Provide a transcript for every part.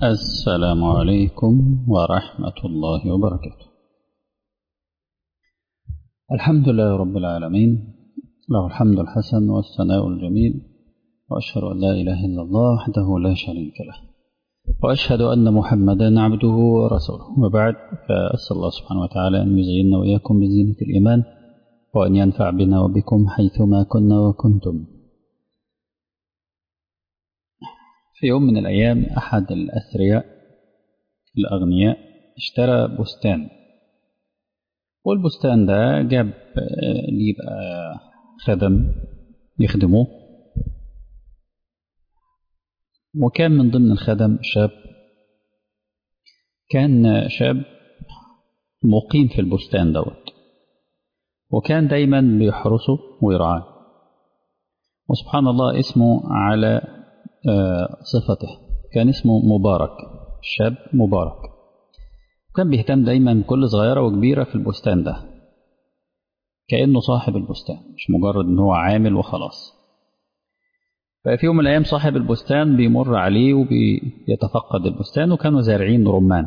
السلام عليكم ورحمة الله وبركاته. الحمد لله رب العالمين، له الحمد الحسن والثناء الجميل، وأشهد أن لا إله إلا الله وحده لا شريك له، وأشهد أن محمدا عبده ورسوله. وبعد، فأسأل الله سبحانه وتعالى أن يزيننا وإياكم بزينة الإيمان، وأن ينفع بنا وبكم حيثما كنا وكنتم. في يوم من الأيام أحد الأثرياء الأغنياء اشترى بستان، والبستان ده جاب ليه بقى خدم يخدموه، وكان من ضمن الخدم كان شاب مقيم في البستان دوت، وكان دايما بيحرسه ويرعاه، وسبحان الله اسمه على صفته، كان اسمه مبارك، الشاب مبارك. وكان بيهتم دايما بكل صغيرة وكبيرة في البستان ده، كأنه صاحب البستان، مش مجرد ان هو عامل وخلاص. ففي يوم من الأيام صاحب البستان بيمر عليه وبيتفقد البستان، وكانوا زارعين رمان،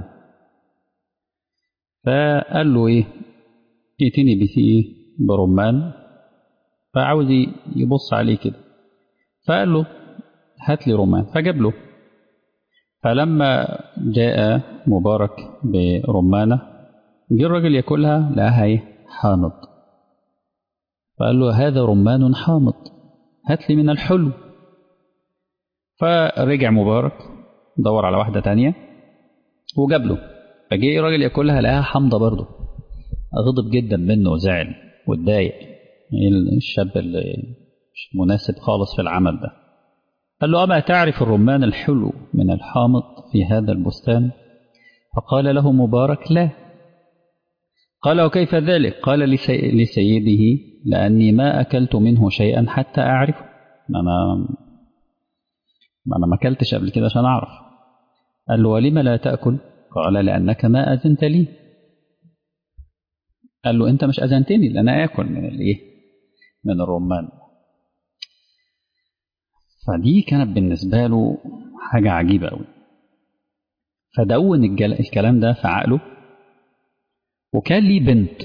فقال له ايه، ائتني بثيه برمان، فعاوز يبص عليه كده، فقال له هات لي رمان، فجاب له. فلما جاء مبارك برمانة، جه الراجل ياكلها لقاها ايه، حامض. فقال له هذا رمان حامض، هات لي من الحلو. فرجع مبارك دور على واحدة تانية وجاب له، فجه الراجل ياكلها لقاها حامضة برضه. غضب جدا منه وزعل واتضايق، الشاب اللي مش مناسب خالص في العمل ده. قال له أما تعرف الرمان الحلو من الحامض في هذا البستان؟ فقال له مبارك لا. قال وكيف ذلك؟ قال لسيده لأني ما أكلت منه شيئا حتى أعرفه، أنا ما أكلتش قبل كده عشان أعرف. قال له ولم لا تأكل؟ قال لأنك ما أذنت لي. قال له أنت مش أذنتني لأن أكل من الرمان. فدي كانت بالنسبة له حاجة عجيبة أوي، فدون الكلام ده في عقله. وكان ليه بنت،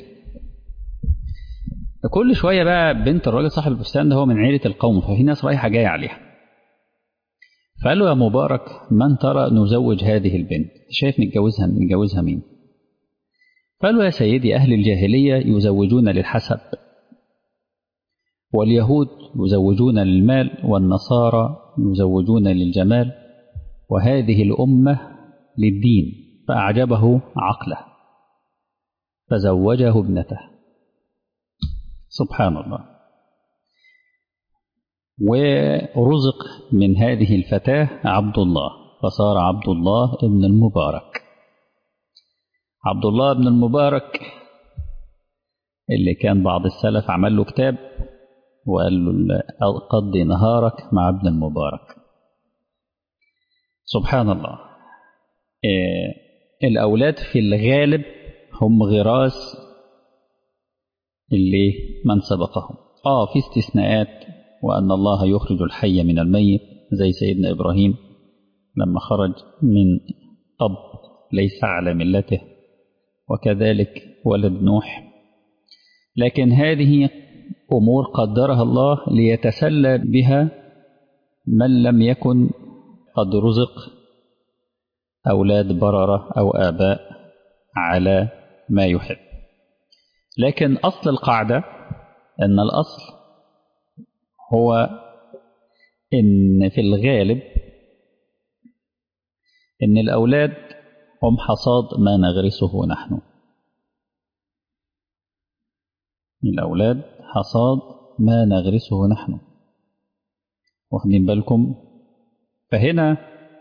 كل شوية بقى بنت الراجل صاحب البستان ده هو من عيلة القوم، ففي ناس رايحة جاية عليها. فقال له يا مبارك من ترى نزوج هذه البنت، شايف نتجوزها مين؟ قال له يا سيدي أهل الجاهلية يزوجون للحسب، واليهود يزوجون للمال، والنصارى يزوجون للجمال، وهذه الأمة للدين. فأعجبه عقله فزوجه ابنته. سبحان الله. ورزق من هذه الفتاة عبد الله، فصار عبد الله ابن المبارك. عبد الله ابن المبارك اللي كان بعض السلف عمل له كتاب وقال له قضي نهارك مع ابن المبارك. سبحان الله. الأولاد في الغالب هم غراس اللي من سبقهم، في استثناءات، وأن الله يخرج الحي من الميت، زي سيدنا إبراهيم لما خرج من أب ليس على ملته، وكذلك ولد نوح. لكن هذه أمور قدرها الله ليتسلى بها من لم يكن قد رزق أولاد بررة أو آباء على ما يحب. لكن أصل القاعدة أن الأصل هو إن في الغالب إن الأولاد هم حصاد ما نغرسه نحن. الأولاد حصاد ما نغرسه نحن، واخدين بالكم؟ فهنا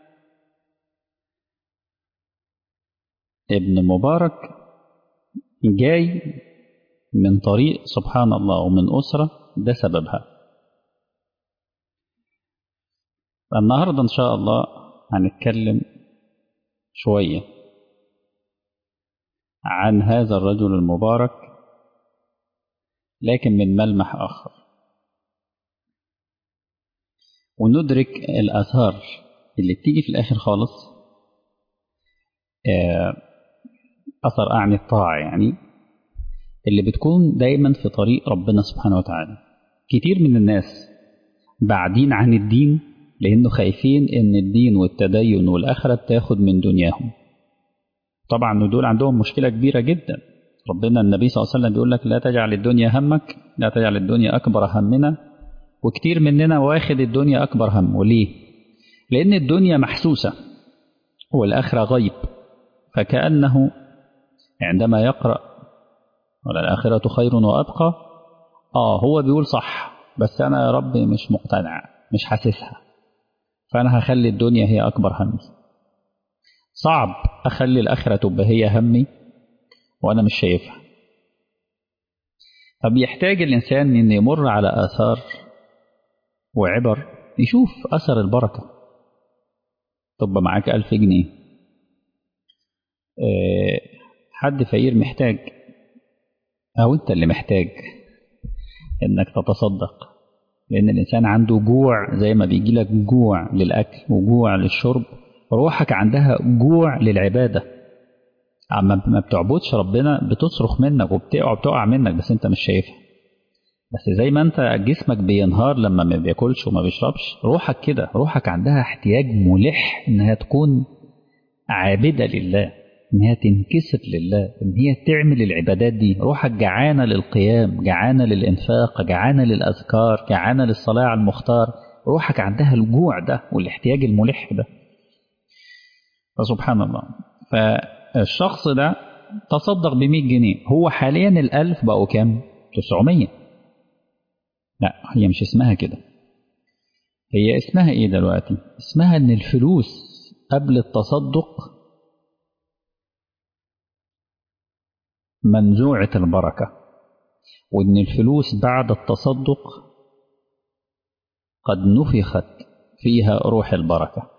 ابن مبارك جاي من طريق سبحان الله ومن أسرة ده سببها. النهاردة إن شاء الله هنتكلم شوية عن هذا الرجل المبارك، لكن من ملمح آخر، وندرك الآثار اللي بتيجي في الآخر خالص أثر أعني الطاعة يعني، اللي بتكون دايما في طريق ربنا سبحانه وتعالى. كتير من الناس بعدين عن الدين لأنه خايفين إن الدين والتدين والآخرة تاخد من دنياهم. طبعا دول عندهم مشكلة كبيرة جدا. ربنا النبي صلى الله عليه وسلم بيقول لك لا تجعل الدنيا همك، لا تجعل الدنيا أكبر همنا. وكتير مننا واخد الدنيا أكبر هم. وليه؟ لأن الدنيا محسوسة والآخرة غيب، فكأنه عندما يقرأ وللآخرة خير وأبقى، هو بيقول صح، بس أنا يا رب مش مقتنع، مش حاسسها، فأنا هخلي الدنيا هي أكبر همي. صعب أخلي الآخرة تبقى هي همي وأنا مش شايفها. فبيحتاج الإنسان أن يمر على آثار وعبر، يشوف أثر البركة. تبقى معاك 1000 جنيه، حد فقير محتاج، أو أنت اللي محتاج إنك تتصدق، لأن الإنسان عنده جوع زي ما بيجي لك جوع للأكل وجوع للشرب، روحك عندها جوع للعبادة. أما ما بتعبدش ربنا بتصرخ منك وبتقع منك، بس أنت مش شايفها. بس زي ما أنت جسمك بينهار لما ما بياكلش وما بيشربش، روحك كده، روحك عندها احتياج ملح إنها تكون عابدة لله، إنها تنكسر لله، إن هي تعمل العبادات دي. روحك جعانة للقيام، جعانة للإنفاق، جعانة للأذكار، جعانة للصلاة على المختار. روحك عندها الجوع ده والاحتياج الملح ده. فسبحان الله. فالشخص ده تصدق ب100 جنيه، هو حاليا 1000 بقوا كام؟ 900. لا، هي مش اسمها كده. هي اسمها ايه دلوقتي؟ اسمها ان الفلوس قبل التصدق منزوعة البركة، وإن الفلوس بعد التصدق قد نفخت فيها روح البركة.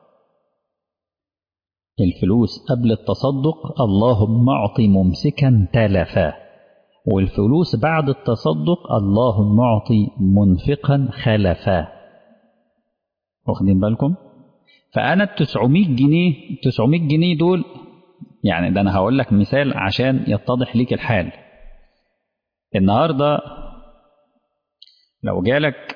الفلوس قبل التصدق اللهم أعطي ممسكا تلفا، والفلوس بعد التصدق اللهم أعطي منفقا خلفا. واخدين بالكم؟ فأنا 900 جنيه دول، يعني ده أنا هقول لك مثال عشان يتضح ليك الحال. النهاردة لو جالك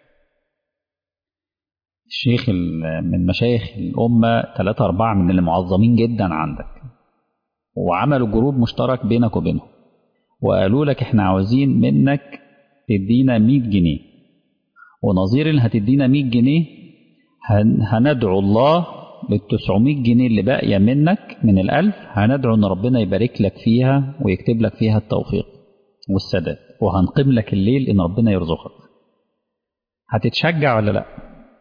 الشيخ من مشايخ الأمة 3-4 من اللي معظمين جدا عندك، وعملوا جروب مشترك بينك وبينهم، وقالوا لك احنا عاوزين منك تدينا 100 جنيه، ونظير اللي هتدينا 100 جنيه هندعو الله لل900 جنيه اللي باقية منك من 1000، هندعو ان ربنا يبارك لك فيها ويكتب لك فيها التوفيق والسداد، وهنقيم لك الليل ان ربنا يرزقك. هتتشجع ولا لا؟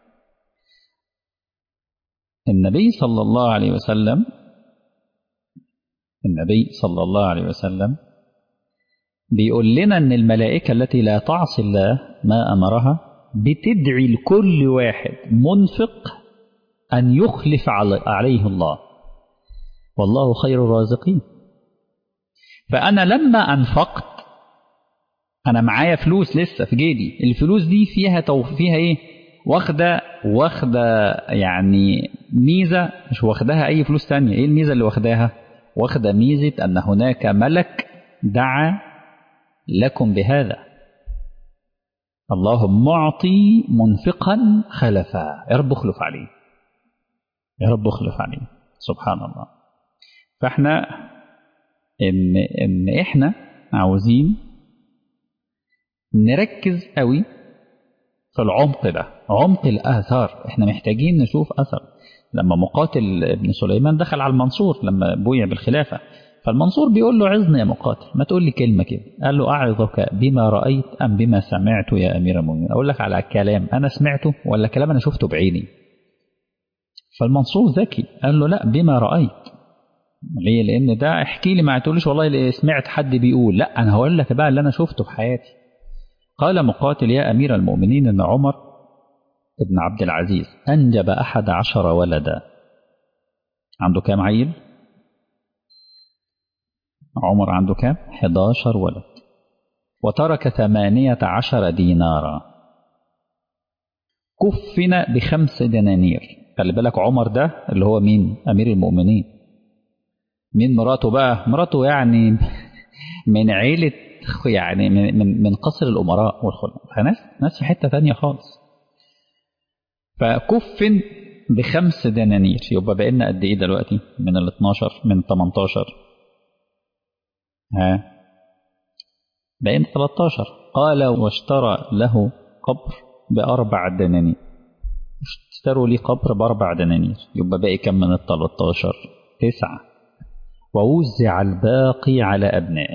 النبي صلى الله عليه وسلم بيقول لنا ان الملائكة التي لا تعصي الله ما امرها بتدعي لكل واحد منفق ان يخلف عليه الله، والله خير الرازقين. فانا لما انفقت، انا معايا فلوس لسه في جيبي، الفلوس دي فيها ايه؟ واخده يعني ميزه مش واخداها اي فلوس تانية. ايه الميزه اللي واخداها؟ واخده ميزه ان هناك ملك دعا لكم بهذا، اللهم اعطي منفقا خلفا، يا رب اخلف عليه، يا رب اخلف عليه. سبحان الله. فاحنا ان احنا عاوزين نركز قوي في العمق ده، عمق الآثار. احنا محتاجين نشوف أثر. لما مقاتل ابن سليمان دخل على المنصور لما بويع بالخلافة، فالمنصور بيقول له عظني يا مقاتل، ما تقول لي كلمة كده. قال له أعظك بما رأيت أم بما سمعت يا أمير المؤمنين؟ أقول لك على كلام أنا سمعته ولا كلام أنا شفته بعيني؟ فالمنصور ذكي، قال له لا، بما رأيت. ليه؟ لأن ده احكي لي، ما تقوليش والله سمعت حد بيقول، لا، أنا هقول لك بقى اللي أنا شفته في حياتي. قال مقاتل يا أمير المؤمنين إن عمر ابن عبد العزيز أنجب 11 ولدا. عنده كام عيل؟ عمر عنده كام؟ 11 ولد، وترك 18 دينارا، كفن ب5 دنانير. خلي بالك عمر ده اللي هو مين؟ أمير المؤمنين. مين مراته بقى؟ مراته يعني من عيلة، يعني من قصر الأمراء والخلفاء، فناس في حتة تانية خالص. فكفن ب5 دنانير، يبقى بقينا قد إيه دلوقتي من ال 12 من 18؟ ها، بقينا 13. قال واشترى له قبر ب4 دنانير، اشتروا لي قبر ب4 دنانير، يبقى باقي كم من ال 13؟ 9. ووزع الباقي على أبنائه.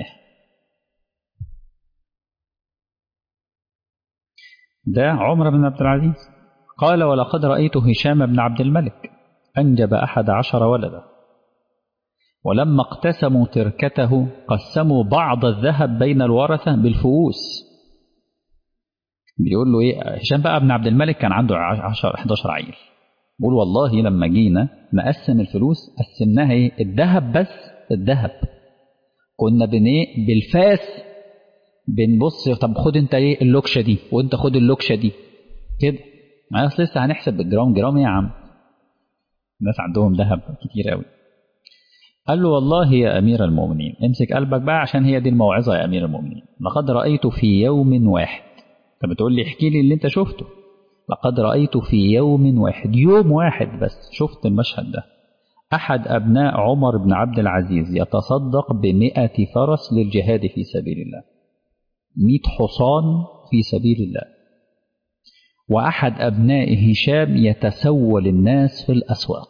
ده عمر بن عبد العزيز. قال ولقد رأيت هشام بن عبد الملك أنجب 11 ولدا، ولما اقتسموا تركته قسموا بعض الذهب بين الورثة بالفؤوس. بيقول له إيه هشام بقى بن عبد الملك؟ كان عنده 11 عيل. بيقول والله لما جينا نقسم الفلوس قسمناها إيه؟ الذهب بس، الذهب كنا بنيه بالفاس بنبص، طب خد انت ايه اللوكشه دي، وانت خد اللوكشه دي كده. ما اصل لسه هنحسب بالجرام، جرام ايه يا عم؟ الناس عندهم ذهب كتير قوي. قال له والله يا امير المؤمنين، امسك قلبك بقى عشان هي دي الموعظه يا امير المؤمنين. لقد رايت في يوم واحد، انت بتقول لي احكي لي اللي انت شفته. لقد رايت في يوم واحد، يوم واحد بس شفت المشهد ده، احد ابناء عمر بن عبد العزيز يتصدق ب100 فرس للجهاد في سبيل الله، 100 حصان في سبيل الله. وأحد أبناء هشام يتسول الناس في الأسواق.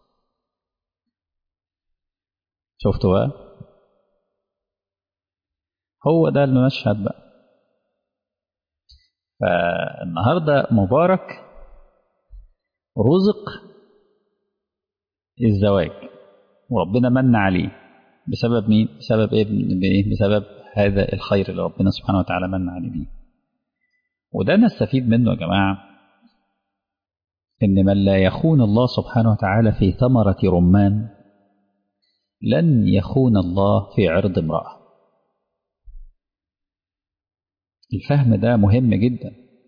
شفتوا بقى؟ هو ده المشهد بقى. فالنهاردة مبارك رزق الزواج، وربنا من عليه بسبب مين؟ بسبب إيه؟ بسبب هذا الخير اللي ربنا سبحانه وتعالى من عليه بيه. وده نستفيد منه يا جماعة، إن من لا يخون الله سبحانه وتعالى في ثمرة رمان لن يخون الله في عرض امرأة. الفهم ده مهم جدا.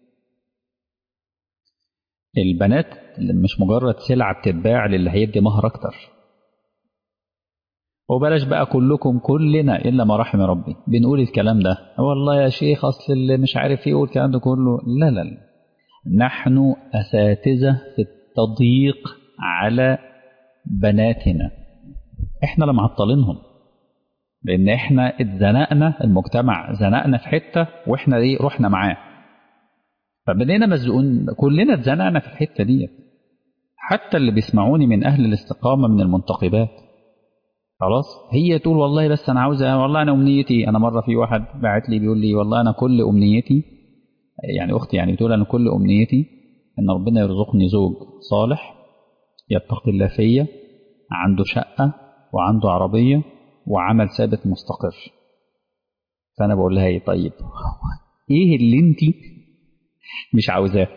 البنات مش مجرد سلعة بتتباع للي هيدي مهر أكتر. وبلاش بقى كلكم، كلنا إلا ما رحم ربي بنقول الكلام ده، والله يا شيخ أصل اللي مش عارف إيه والكلام ده كله. لا لا لا، نحن أساتذة في التضييق على بناتنا. إحنا اللي معطلينهم، لأن إحنا اتزنقنا، المجتمع زنقنا في حتة وإحنا إيه رحنا معاه، فبدينا مزقون، كلنا اتزنقنا في الحتة دي. حتى اللي بيسمعوني من أهل الاستقامة من المنتقبات، خلاص هي تقول والله بس أنا عاوزة، والله أنا أمنيتي. أنا مرة في واحد بعت لي بيقول لي والله أنا كل أمنيتي، يعني أختي يعني بتقول أنا كل أمنيتي إن ربنا يرزقني زوج صالح يتقي الله فيا، عنده شقة وعنده عربية وعمل ثابت مستقر. فأنا بقول لها إيه طيب إيه اللي أنت مش عاوزاه؟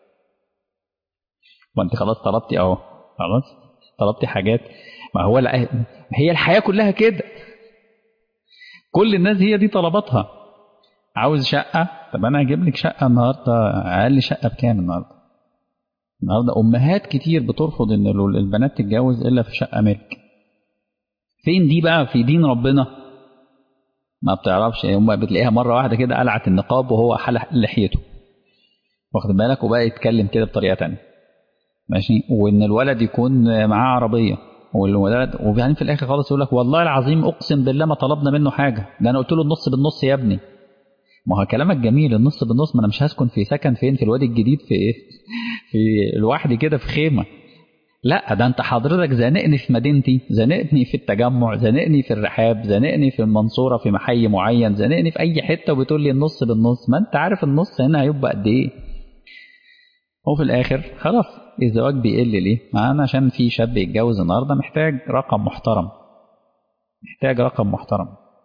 وأنت خلاص طلبتي أهو، خلاص طلبتي حاجات. ما هو هي الحياة كلها كده، كل الناس هي دي طلباتها. عاوز شقة، طب أنا هجيب لك شقة النهاردة. أقل شقة بكام النهاردة؟ النهاردة أمهات كتير بترفض إن البنات تتجوز إلا في شقة ملك. فين دي بقى في دين ربنا؟ ما بتعرفش، هم بتلاقيها مرة واحدة كده قلعت النقاب وهو حلق لحيته، واخد بالك، وبقى يتكلم كده بطريقة تانية، ماشي. وإن الولد يكون معاه عربية، والولد وبعدين في الآخر خالص يقول لك والله العظيم أقسم بالله ما طلبنا منه حاجة، ده أنا قلت له النص بالنص يا ابني. ما هو كلامك جميل النص بالنص، ما أنا مش هسكن في سكن فين في الوادي الجديد في إيه؟ في لوحدي كده في خيمة. لا ده انت حضرتك زنقني في مدينتي، زنقني في التجمع، زنقني في الرحاب، زنقني في المنصورة في محي معين، زنقني في اي حتة وبتقول لي النص بالنص. ما انت عارف النص هنا هيبقى قد ايه. وفي الاخر خلاص الزواج بيقل ليه؟ ما انا عشان في شاب يتجوز النهارده محتاج رقم محترم، محتاج رقم محترم.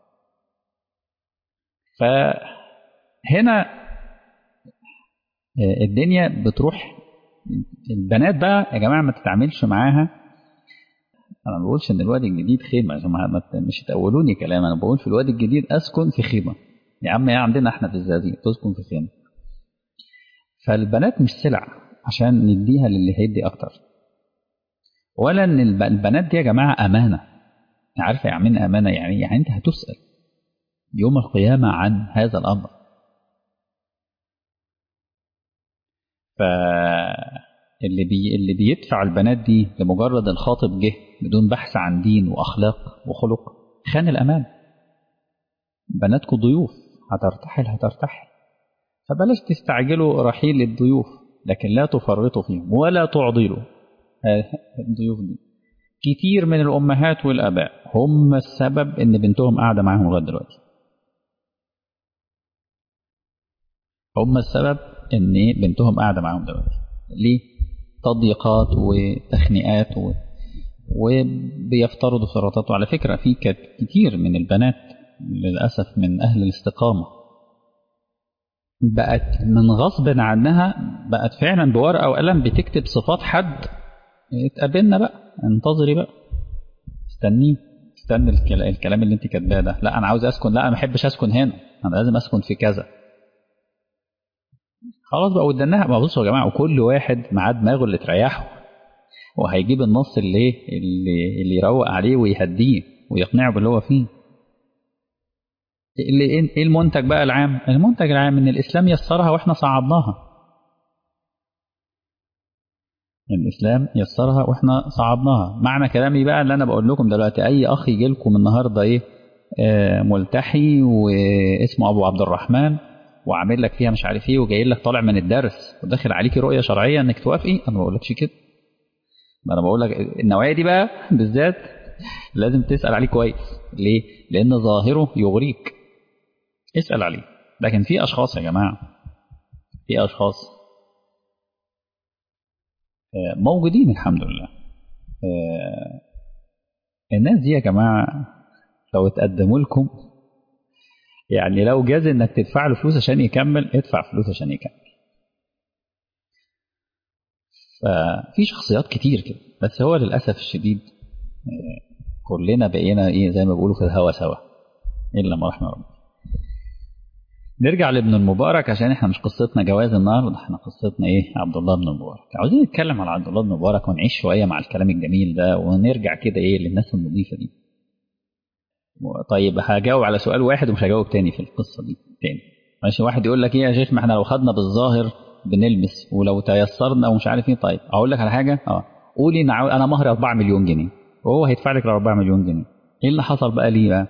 فهنا الدنيا بتروح. البنات بقى يا جماعة ما تتعاملش معاها. انا ما بقولش ان الوادي الجديد خيمه يا جماعه، مش تقولوني كلام. انا بقول في الوادي الجديد اسكن في خيمه يا عم، يا عندنا احنا في الزقازيق تسكن في خيمه. فالبنات مش سلع عشان نديها للي هيدي اكتر، ولا ان البنات دي يا جماعه امانه. عارفة يعني من أمانة يعني أنت هتسأل يوم القيامة عن هذا الأمر. اللي بيدفع البنات دي لمجرد الخاطب جه بدون بحث عن دين وأخلاق وخلق خان الأمان. بناتكم ضيوف، هترتحل، فبلاش تستعجلوا رحيل الضيوف، لكن لا تفرطوا فيهم ولا تعضلوا الضيوف دي. كتير من الأمهات والآباء هم السبب إن بنتهم قاعدة معاهم لغاية دلوقتي، هم السبب إن بنتهم قاعدة معاهم دلوقتي. ليه؟ تضييقات وتخنيقات وبيفترضوا افتراضات. وعلى فكرة في كتير من البنات للأسف من أهل الاستقامة بقت من غصب عنها بقت فعلا بورقة وقلم بتكتب صفات حد، اتقابلنا بقى، انتظري بقى، استني الكلام اللي انت كاتباه ده، لا انا عاوز اسكن، لا انا ما بحبش اسكن هنا، انا لازم اسكن في كذا. خلاص بقى ودناها. ما بصوا يا جماعه، وكل واحد معاه دماغه اللي تريحه، وهيجيب النص اللي يروق عليه ويهديه ويقنعه باللي هو فيه. ايه المنتج بقى العام؟ المنتج العام ان الاسلام يسرها واحنا صعدناها. الاسلام يسرها واحنا صعدناها. معنى كلامي بقى اللي انا بقول لكم دلوقتي، اي اخ يجي لكم النهارده ايه ملتحي واسمه ابو عبد الرحمن وعامل لك فيها مش عارف ايه وجاي لك طالع من الدرس وداخل عليكي رؤيه شرعيه انك توافقي، انا ما بقولكش كده. ما انا بقول لك النوعيه دي بقى بالذات لازم تسال عليه كويس. ليه؟ لان ظاهره يغريك، اسال عليه. لكن في اشخاص يا جماعه، في اشخاص موجودين الحمد لله. الناس دي يا جماعه لو اتقدموا لكم، يعني لو جاز انك تدفع له فلوس عشان يكمل، ادفع فلوس عشان يكمل. ففي شخصيات كتير كده، بس هو للاسف الشديد كلنا بقينا ايه زي ما بيقولوا في الهوا سوا الا ما رحم ربنا. نرجع لابن المبارك عشان احنا مش قصتنا جواز النهارده، احنا قصتنا ايه؟ عبد الله بن المبارك. عاوزين نتكلم على عبد الله بن المبارك ونعيش شويه مع الكلام الجميل ده ونرجع كده ايه للناس النظيفه دي. طيب هجاوب على سؤال واحد ومش هجاوب تاني في القصه دي تاني. ماشي، واحد يقول لك ايه يا شيخ، ما احنا لو خدنا بالظاهر بنلبس ولو تيسرنا ومش عارف ايه. طيب اقول لك على حاجه، قولي انا مهري 4 مليون جنيه وهو هيدفع لك ال 4 مليون جنيه، ايه اللي حصل بقى ليه بقى؟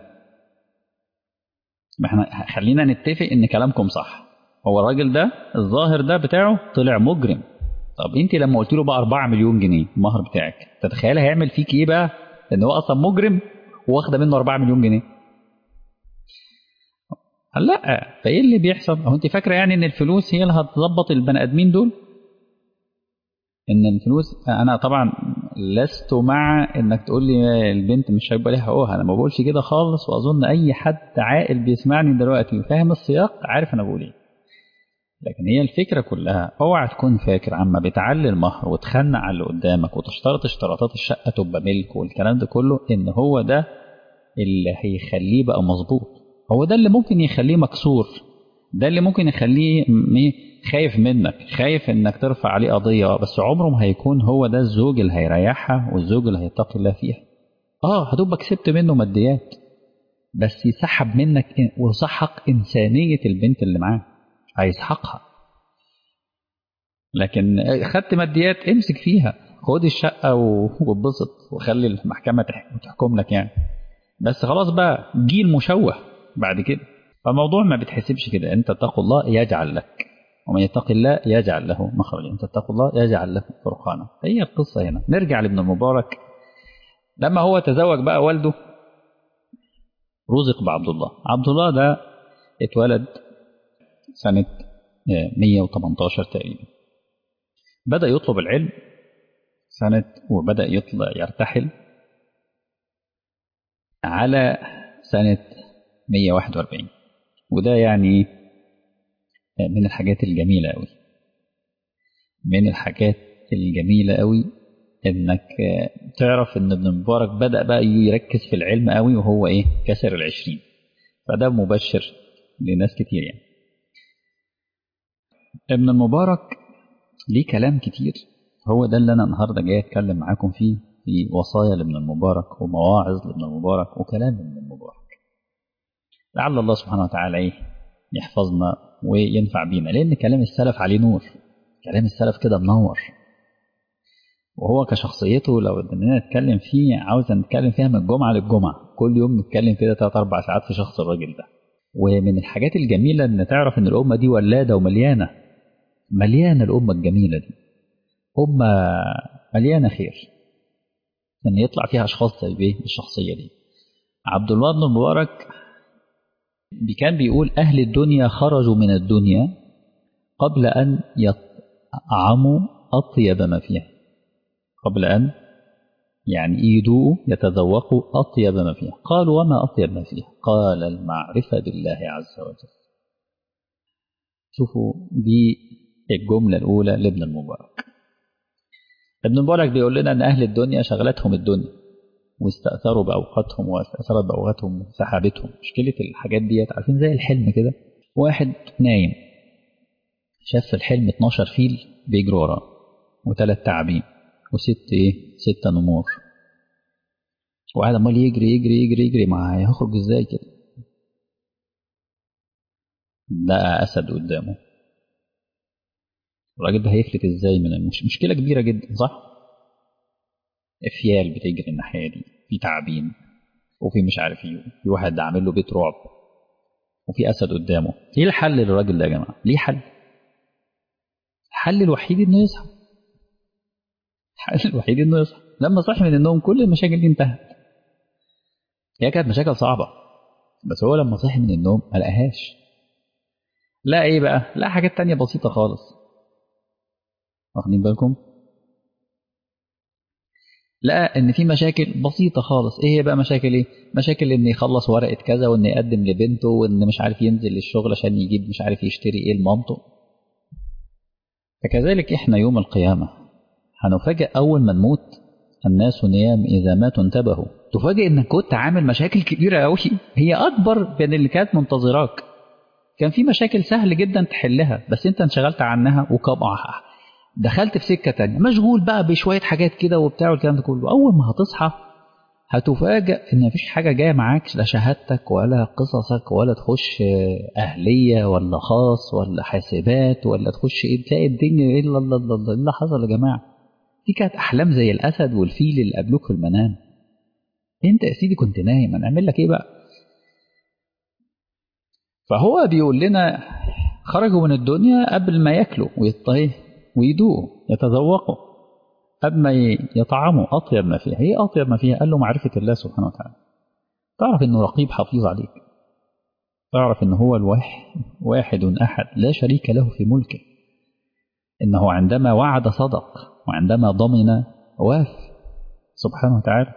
ما احنا خلينا نتفق ان كلامكم صح. هو الراجل ده الظاهر ده بتاعه طلع مجرم. طب انت لما قلت له بقى 4 مليون جنيه المهر بتاعك، تتخيل هيعمل فيك ايه بقى؟ ان هو اصلا مجرم واخده منه 4 مليون جنيه. لا، فايه اللي بيحصل؟ هو انت فاكره يعني ان الفلوس هي اللي هتظبط البني ادمين دول؟ ان الفلوس، انا طبعا لست مع انك تقول لي البنت مش هيبقى ليها حقوقها، انا ما بقولش كده خالص، واظن اي حد عاقل بيسمعني دلوقتي وفاهم السياق عارف انا بقول ايه. لكن هي الفكره كلها، اوعى تكون فاكر عما بتعلي المهر وتخنق على اللي قدامك وتشترط اشتراطات الشقه تبقى ملك والكلام ده كله ان هو ده اللي هيخليه بقى مظبوط. هو ده اللي ممكن يخليه مكسور، ده اللي ممكن يخليه خايف منك، خايف انك ترفع عليه قضية، بس عمره ما هيكون هو ده الزوج اللي هيريحها والزوج اللي هيتقي الله فيها. هتبقى كسبت منه ماديات، بس يسحب منك وسحق إنسانية البنت اللي معاه، هيسحقها. لكن خدت ماديات امسك فيها، خد الشقة واتبسط وخلي المحكمة تحكم لك يعني. بس خلاص بقى جيل مشوه بعد كده. فالموضوع ما بتحسبش كده. انت اتقوا الله يجعل لك، ومن يتق الله يجعل له مخرجا، انت اتقوا الله يجعل له فرقانا. هي القصة هنا. نرجع لابن المبارك. لما هو تزوج بقى والده رزق بعبد الله. عبد الله ده اتولد سنة 118 تقريبا. بدأ يطلب العلم وبدأ يرتحل على سنة 141. وده يعني من الحاجات الجميلة أوي، من الحاجات الجميلة أوي إنك تعرف إن ابن المبارك بدأ بقى يركز في العلم أوي وهو كسر 20. فده مبشر لناس كتير يعني. ابن المبارك ليه كلام كتير، هو ده اللي أنا النهاردة جاي أتكلم معاكم فيه في وصايا لابن المبارك ومواعظ لابن المبارك وكلام لابن المبارك. لعل الله سبحانه وتعالى يحفظنا وينفع بينا، لأن كلام السلف عليه نور، كلام السلف كده منور. وهو كشخصيته لو بدنا نتكلم فيه عاوز نتكلم فيها من الجمعة للجمعة، كل يوم نتكلم كده 3-4 ساعات في شخص الراجل ده. ومن الحاجات الجميلة ان تعرف ان الأمة دي ولادة ومليانة، مليانة الأمة الجميلة دي، أمة مليانة خير، ان يطلع فيها أشخاص زي الشخصية دي. عبد الله بن المبارك كان بيقول أهل الدنيا خرجوا من الدنيا قبل أن يطعموا أطيب ما فيها، قبل أن يدوءوا يتذوقوا أطيب ما فيها. قالوا وما أطيب ما فيها؟ قال المعرفة بالله عز وجل. شوفوا دي الجملة الأولى لابن المبارك. ابن المبارك بيقول لنا أن أهل الدنيا شغلتهم الدنيا واستأثروا بأوقاتهم واستأثرت بأوقاتهم وسحابتهم. مشكلة الحاجات ديت عارفين زي الحلم كده، واحد نايم شاف في الحلم 12 فيل بيجروا وراه و3 تعابين و6 نمور، وقاعد عمال يجري يجري يجري يجري معاه، هيخرج ازاي كده؟ لقى أسد قدامه، الراجل ده هيفلت ازاي من مشكلة كبيرة جدا، صح؟ افيال بتجري الناحية دي، في تعابين وفي مش عارف ايه، في واحد عامل له بيت رعب وفي أسد قدامه. ايه الحل للراجل ده يا جماعة؟ ليه حل؟ الحل الوحيد انه يصحى. الحل الوحيد انه يصحى. لما صحي من النوم كل المشاكل دي انتهت. هي كانت مشاكل صعبة، بس هو لما صحي من النوم ما لقاهاش. لا ايه بقى؟ لا حاجات تانية بسيطة خالص. واخدين بالكم؟ لقى ان في مشاكل بسيطة خالص. ايه هي بقى مشاكل ايه؟ مشاكل ان يخلص ورقة كذا، وان يقدم لبنته، وان مش عارف ينزل للشغل عشان يجيب مش عارف يشتري ايه لمامته. فكذلك احنا يوم القيامة هنفاجئ اول ما نموت. الناس نيام اذا ماتوا انتبهوا. تفاجئ انك كنت عامل مشاكل كبيرة قوي هي اكبر من اللي كانت منتظراك. كان في مشاكل سهل جدا تحلها بس انت انشغلت عنها وكبعها، دخلت في سكة تانية مشغول بقى بشوية حاجات كده وبتاع والكلام ده كله. أول ما هتصحى هتفاجأ إن مفيش حاجة جاية معاك، لا شهادتك ولا قصصك ولا تخش أهلية ولا خاص ولا حاسبات ولا تخش إيه، تلاقي الدنيا إيه اللي حصل يا جماعة. دي كانت أحلام زي الأسد والفيل اللي قابلوك في المنام. أنت يا سيدي كنت نايم، هنعمل لك إيه بقى؟ فهو بيقول لنا خرجوا من الدنيا قبل ما ياكلوا ويدوقوا يتذوقوا، قبل ما يطعموا أطيب ما فيها. هي أطيب ما فيها؟ قال له معرفة الله سبحانه وتعالى. تعرف إنه رقيب حفيظ عليك، تعرف إنه هو الواحد أحد لا شريك له في ملكه، إنه عندما وعد صدق وعندما ضمن واف سبحانه وتعالى.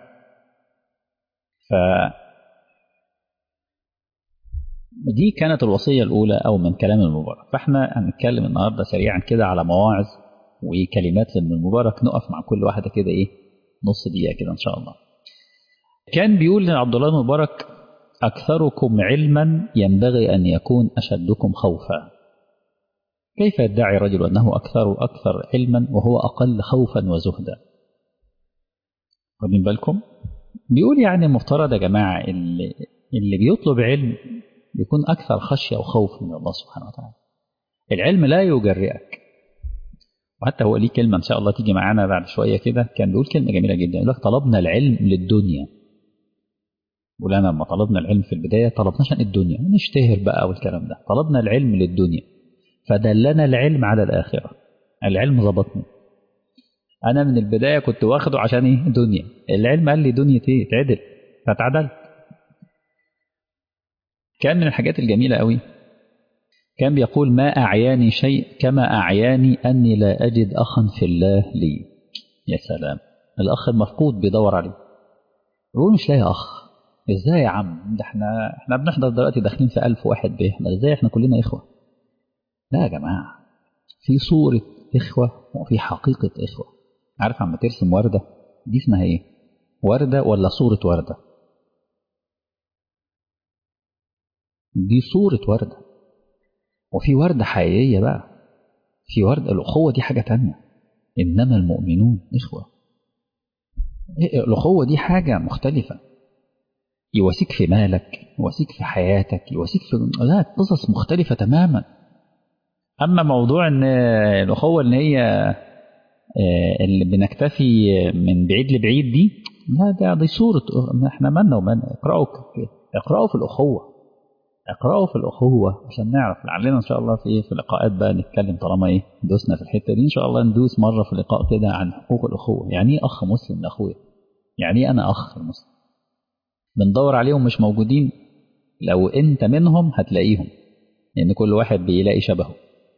دي كانت الوصية الأولى أو من كلام المبارك. فإحنا هنتكلم النهاردة سريعا كده على مواعظ وكلمات لابن المبارك، نقف مع كل واحدة كده نص دقيقة كده إن شاء الله. كان بيقول لعبد الله المبارك أكثركم علما ينبغي أن يكون أشدكم خوفا. كيف يدعي رجل أنه أكثر علما وهو أقل خوفا وزهدا؟ واخدين بالكم؟ بيقول يعني المفترض يا جماعة اللي بيطلب علم يكون أكثر خشية وخوف من الله سبحانه وتعالى. العلم لا يجرئك. وحتى هو ليه كلمة إن شاء الله تيجي معانا بعد شوية كده، كان بيقول كلمة جميلة جدا، يقول لك طلبنا العلم للدنيا. ولنا لما طلبنا العلم في البداية طلبنا عشان الدنيا نشتهر بقى والكلام ده، طلبنا العلم للدنيا فدلنا العلم على الآخرة. العلم ظبطني أنا من البداية كنت واخده عشان دنيا، العلم قال لي دنيا تعدل فتعدل. كان من الحاجات الجميلة قوي كان بيقول ما أعياني شيء كما أعياني أني لا أجد أخا في الله لي. يا سلام، الأخ المفقود بيدور عليه، يقول مش لاقي أخ. إزاي يا عم؟ ده احنا بنحضر دلوقتي داخلين في 1000 واحد بيحضر، إزاي احنا كلنا إخوة؟ لا يا جماعة، في صورة إخوة وفي حقيقة إخوة. عارف عم ترسم وردة دي اسمها إيه؟ وردة ولا صورة وردة؟ دي صورة وردة، وفي وردة حقيقية بقى، في وردة الأخوة دي حاجة تانية. إنما المؤمنون إخوة. الأخوة دي حاجة مختلفة، يواسيك في مالك، يواسيك في حياتك، يواسيك في لا قصص مختلفة تماما. أما موضوع إن الأخوة اللي هي اللي بنكتفي من بعيد لبعيد دي، لا دي صورة. احنا مالنا ومالنا، اقرأوا في الأخوة، اقرأوا في الأخوة عشان نعرف. لعلنا إن شاء الله في لقاءات بقى نتكلم، طالما دوسنا في الحتة دي إن شاء الله ندوس مرة في لقاء كده عن حقوق الأخوة. يعني إيه أخ مسلم لأخويا؟ يعني إيه أنا أخ مسلم؟ بندور عليهم مش موجودين، لو أنت منهم هتلاقيهم، لأن كل واحد بيلاقي شبهه.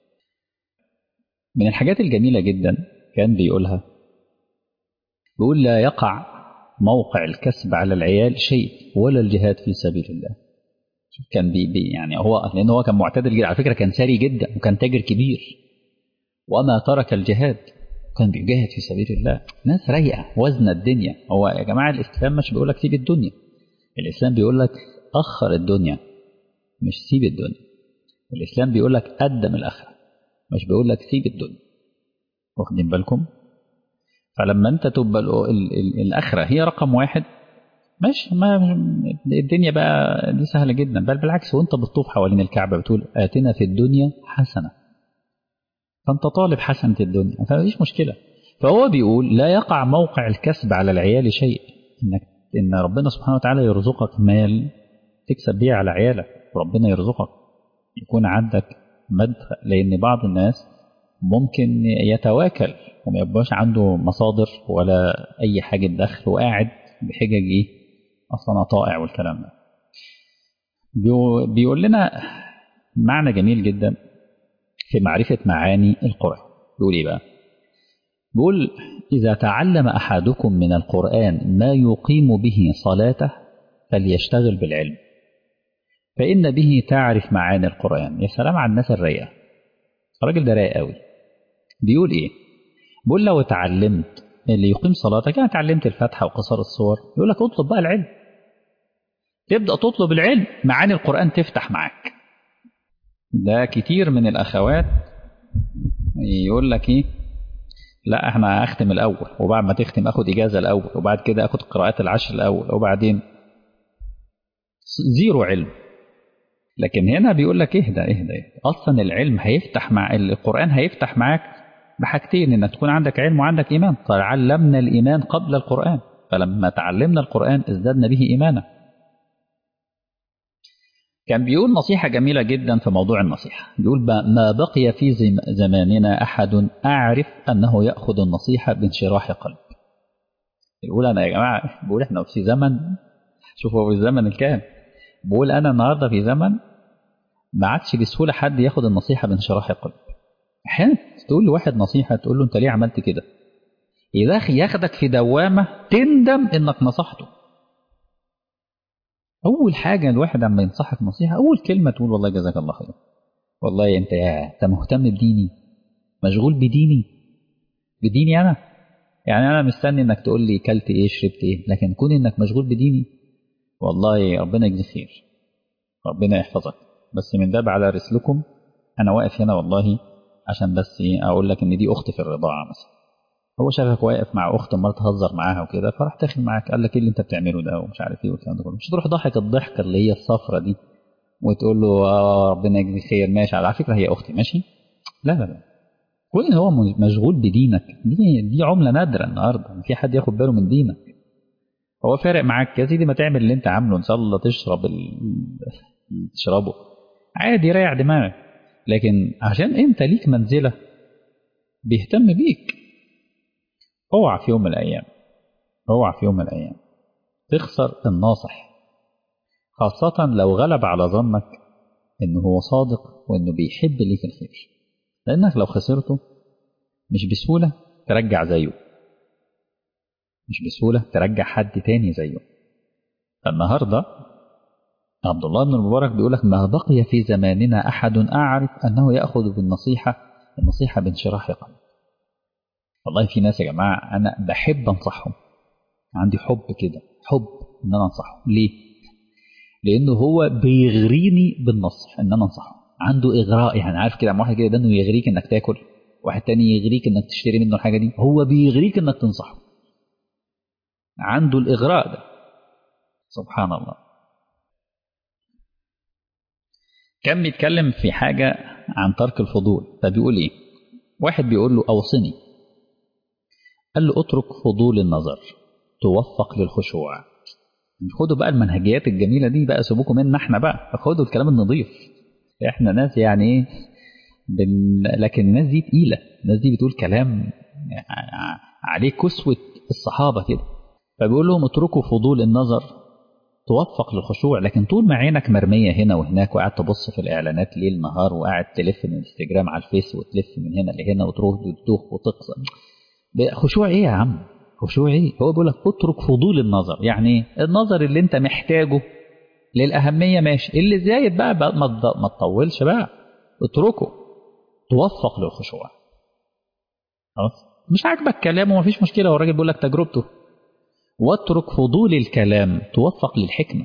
من الحاجات الجميلة جدا كان بيقولها، بيقول لا يقع موقع الكسب على العيال شيء ولا الجهاد في سبيل الله. كان يعني هو لأنه هو كان معتدل جدا على فكرة، كان ثري جدا وكان تاجر كبير، وما ترك الجهاد، كان بيجاهد في سبيل الله. ناس رايقة وزن الدنيا. هو يا جماعة الإسلام مش بيقول لك سيب الدنيا، الإسلام بيقول لك أخر الدنيا مش سيب الدنيا. الإسلام بيقول لك قدم الآخرة، مش بيقول لك سيب الدنيا. واخدين بالكم؟ فلما أنت تبقى الآخرة هي رقم واحد، ماشي، ما الدنيا بقى دي سهلة جدا. بل بالعكس، وانت بتطوف حوالين الكعبة بتقول آتنا في الدنيا حسنة، فانت طالب حسنة الدنيا، فمفيش مشكلة. فهو بيقول لا يقع موقع الكسب على العيال شيء، إن ربنا سبحانه وتعالى يرزقك مال تكسب بيه على عيالك، وربنا يرزقك يكون عندك مدخل. لأن بعض الناس ممكن يتواكل وما يبقاش عنده مصادر ولا أي حاجة دخل، وقاعد بحجج أصلا طائع والكلام ده. بيقول لنا معنى جميل جدا في معرفة معاني القرآن. بيقول إيه بقى؟ بيقول إذا تعلم أحدكم من القرآن ما يقيم به صلاته فليشتغل بالعلم، فإن به تعرف معاني القرآن. يا سلام على الناس الرايقة، الراجل ده رايق قوي. بيقول إيه؟ بيقول لو اتعلمت اللي يقيم صلاتك، يعني اتعلمت الفاتحة وقصر الصور، يقول لك اطلب بقى العلم، تبدأ تطلب العلم، معاني القرآن تفتح معاك. ده كتير من الأخوات يقول لك إيه، لا احنا اختم الأول، وبعد ما تختم أخد إجازة الأول، وبعد كده أخد قراءات العشر الأول، وبعدين زيرو علم. لكن هنا بيقول لك اهدى اهدى اهدى، أصلا العلم هيفتح مع القرآن، هيفتح معاك بحاجتين، إنك تكون عندك علم وعندك إيمان. تعلمنا الإيمان قبل القرآن، فلما تعلمنا القرآن ازددنا به إيمانا. كان بيقول نصيحة جميلة جدا في موضوع النصيحة، بيقول ما بقي في زماننا أحد أعرف أنه يأخذ النصيحة بانشراح قلب. بيقول أنا يا جماعة، بيقول إحنا في زمن، شوفوا في الزمن الكام، بيقول أنا النهاردة في زمن ما عادش بسهولة حد ياخد النصيحة بانشراح قلب. أحيانا تقول لواحد نصيحة تقول له أنت ليه عملت كده، ياخدك في دوامة تندم إنك نصحته. أول حاجة الواحد عم ينصحك نصيحة، أول كلمة تقول والله جزاك الله خير، والله أنت مهتم بديني، مشغول بديني أنا. يعني أنا مستني إنك تقول لي كلت إيه شربت إيه، لكن كون إنك مشغول بديني، والله ربنا يجزي خير، ربنا يحفظك. بس من باب على رسلكم، أنا واقف هنا والله عشان بس أقول لك إن دي أختي في الرضاعة مثلا، هو شافك واقف مع أخت مرة تهزر معاها وكده، فراح داخل معاك قال لك إيه اللي أنت بتعمله ده ومش عارف إيه والكلام ده كله. مش تروح ضحك الضحكة اللي هي الصفرة دي وتقول له ربنا يجزي خير، ماشي على فكرة هي أختي ماشي. لا لا لا، كون إن هو مشغول بدينك، دي عملة نادرة النهاردة، في حد ياخد باله من دينك. هو فارق معاك يا سيدي، ما تعمل اللي أنت عامله، إن شاء الله تشرب تشربه عادي، ريح دماغك. لكن عشان أنت ليك منزلة بيهتم بيك، اوعى في يوم من الأيام، اوعى في يوم من الأيام تخسر الناصح، خاصة لو غلب على ظنك إنه هو صادق وإنه بيحب ليك الخير. لأنك لو خسرته مش بسهولة ترجع زيه، مش بسهولة ترجع حد تاني زيه. فالنهاردة عبد الله بن المبارك بيقولك ما بقي في زماننا أحد أعرف أنه يأخذ النصيحة بانشراح قلب. والله في ناس يا جماعة أنا بحب أنصحهم، عندي حب كده، حب إن أنا أنصحهم. ليه؟ لأنه هو بيغريني بالنصح، إن أنا أنصحه، عنده إغراء. يعني عارف كده واحد كده، ده إنه يغريك إنك تاكل، واحد تاني يغريك إنك تشتري منه الحاجة دي، هو بيغريك إنك تنصحه. عنده الإغراء ده. سبحان الله. كان بيتكلم في حاجة عن ترك الفضول، فبيقول إيه؟ واحد بيقول له أوصني، قال له اترك فضول النظر توفق للخشوع. خدوا بقى المنهجيات الجميلة دي بقى، سيبوكم منا احنا بقى، خدوا الكلام النظيف. احنا ناس يعني ايه لكن الناس دي تقيلة، الناس دي بتقول كلام عليه كسوة الصحابة كده. فبيقول لهم اتركوا فضول النظر توفق للخشوع، لكن طول ما عينك مرمية هنا وهناك وقاعد تبص في الإعلانات ليل نهار وقاعد تلف من الانستجرام على الفيس وتلف من هنا لهنا وتروح وتدوخ وتقصر، خشوع ايه يا عم؟ خشوع ايه؟ هو بيقول لك اترك فضول النظر، يعني النظر اللي انت محتاجه للأهمية ماشي، اللي زايد بقى ما تطولش بقى، اتركه توفق للخشوع. خلاص مش عاجبك كلامه مفيش مشكلة، والراجل بيقول لك تجربته. واترك فضول الكلام توفق للحكمة.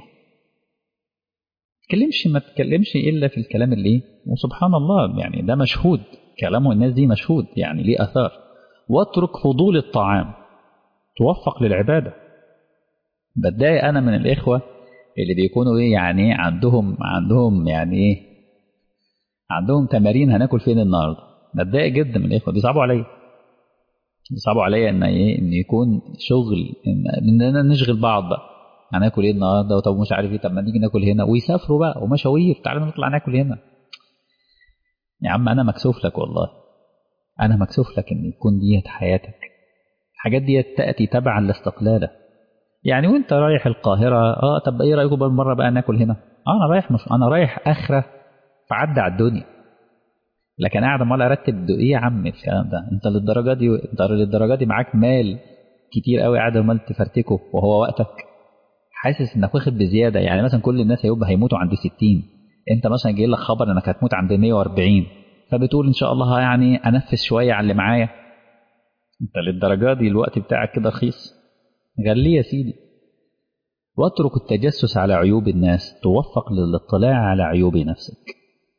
ما تتكلمش إلا في الكلام اللي ايه، وسبحان الله يعني ده مشهود، كلامه الناس دي مشهود يعني ليه أثار. واترك فضول الطعام توفق للعبادة. بتضايق أنا من الإخوة اللي بيكونوا إيه يعني عندهم يعني إيه، عندهم تمارين هناكل فين النهارده. بتضايق جدا من الإخوة، بيصعبوا عليا، بيصعبوا عليا إن إيه، إن يكون شغل إننا نشغل بعض بقى، هناكل إيه النهارده، طب مش عارف إيه، طب ما نيجي ناكل هنا، ويسافروا بقى ومشاوير، تعالى نطلع ناكل هنا. يا عم أنا مكسوف لك والله، أنا مكسوف لك إن يكون ديت حياتك. الحاجات ديت تأتي تبعا لاستقلالك. يعني وانت رايح القاهرة طب ايه رأيكم بالمرة بقى ناكل هنا؟ انا رايح، مش انا رايح اخرة فعدى على الدنيا، لكن قاعد امال ارتب ايه يا عم الكلام ده؟ انت للدرجة دي معاك مال كتير قوي قاعد امال تفرتكه وهو وقتك حاسس انك واخد بزيادة. يعني مثلا كل الناس هيموتوا عند 60، انت مثلا جاي لك خبر انك هتموت عند 140، فبتقول ان شاء الله يعني انفس شوية على اللي معايا. انت للدرجة دي الوقت بتاعك كده رخيص؟ غليه يا سيدي. واترك التجسس على عيوب الناس توفق للاطلاع على عيوب نفسك.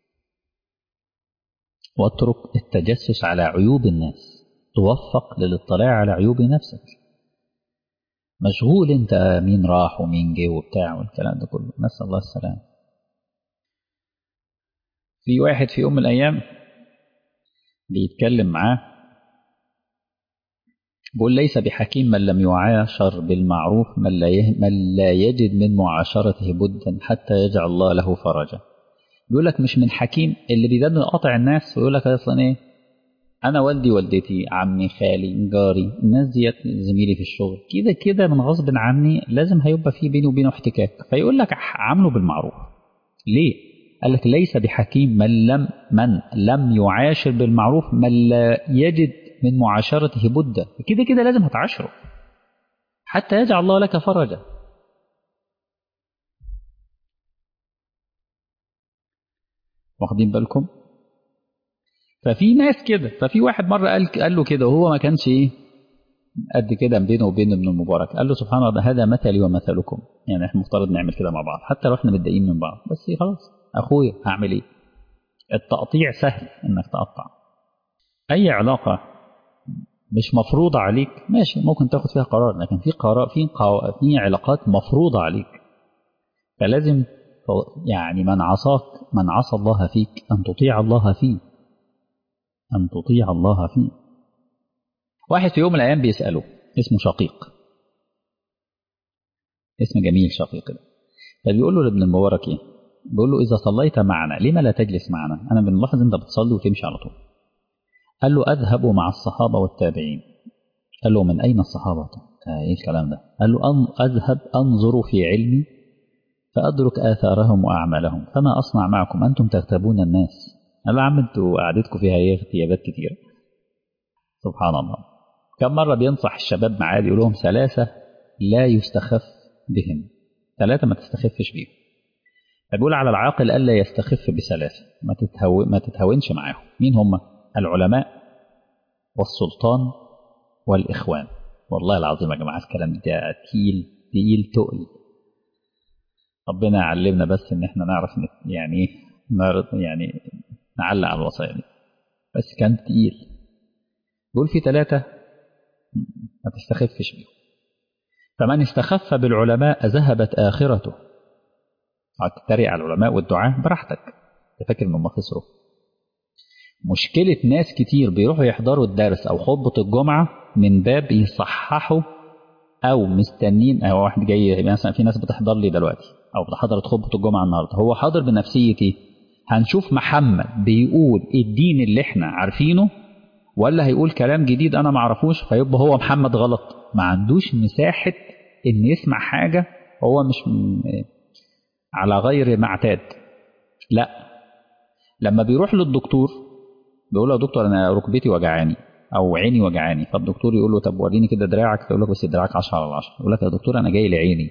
واترك التجسس على عيوب الناس توفق للاطلاع على عيوب نفسك. مشغول انت مين راح ومين جه وبتاع والكلام ده كله، نسأل الله السلام. في واحد في يوم من الأيام بيتكلم معاه، بيقول ليس بحكيم من لم يعاشر بالمعروف من لا يجد من معاشرته بدا حتى يجعل الله له فرجا. بيقول لك مش من حكيم اللي بيدن قاطع الناس ويقول لك اصلا ايه، انا والدي والدتي عمي خالي جاري الناس ديت زميلي في الشغل كده كده من غصب عني لازم هيبقى في بيني وبينه احتكاك، فيقول لك عامله بالمعروف. ليه؟ قال لك ليس بحكيم من لم يعاشر بالمعروف من لا يجد من معاشرته بدا، كده كده لازم هتعاشره حتى يجعل الله لك فرجا. واخدين بالكم؟ ففي ناس كده، ففي واحد مرة قال له كده وهو ما كانش ايه قد كده بينه وبين ابن المبارك، قال له سبحان الله هذا مثلي ومثلكم، يعني احنا مفترض نعمل كده مع بعض حتى لو احنا متضايقين من بعض، بس خلاص اخويا هعمل ايه؟ التقطيع سهل انك تقطع اي علاقة مش مفروضة عليك، ماشي ممكن تاخد فيها قرار، لكن في علاقات مفروضة عليك، فلازم يعني من عصى الله فيك أن تطيع الله فيه، أن تطيع الله فيه. واحد في يوم من الأيام بيسأله، اسمه شقيق، اسم جميل شقيق ده، فبيقول له لابن المبارك ايه؟ بيقول له إذا صليت معنا لما لا تجلس معنا؟ أنا بنلاحظ أنت بتصلي وتمشي على طول. قال له أذهب مع الصحابة والتابعين. قال له من أين الصحابة؟ إيه الكلام ده؟ قال له أذهب أنظر في علمي فأدرك آثارهم وأعمالهم، فما أصنع معكم أنتم تغتابون الناس. قال له عم أنتوا قعدتكم فيها إيه اغتيابات كتير. سبحان الله. كم مرة بينصح الشباب معاه يقول لهم ثلاثة لا يستخف بهم، ثلاثة ما تستخفش بيهم. فبيقول على العاقل ألا يستخف بثلاثة، ما تتهاونش معاهم. مين هم؟ العلماء والسلطان والإخوان. والله العظيم يا جماعة الكلام ده تقيل تقيل تقل. ربنا يعلمنا بس إن إحنا نعرف يعني يعني نعلق على الوصايا دي، بس كان تقيل. بيقول في ثلاثة ما تستخفش بيهم. فمن استخف بالعلماء ذهبت آخرته. هتتريق على العلماء والدعاء براحتك، انت فاكر انهم خسروا؟ مشكلة ناس كتير بيروحوا يحضروا الدرس أو خطبة الجمعة من باب يصححوا، أو مستنين، أو واحد جاي مثلا، في ناس بتحضر لي دلوقتي أو حضرت خطبة الجمعة النهاردة، هو حاضر بنفسيتي هنشوف محمد بيقول الدين اللي احنا عارفينه ولا هيقول كلام جديد أنا معرفوش، فيبقى هو محمد غلط. ما عندوش مساحة إن يسمع حاجة هو مش على غير معتاد. لا، لما بيروح للدكتور بيقول له يا دكتور انا ركبتي وجعاني او عيني وجعاني، فالدكتور يقول له طب وريني كده دراعك، يقول لك بس دراعك 10 على 10. يقول لك يا دكتور انا جاي لعيني.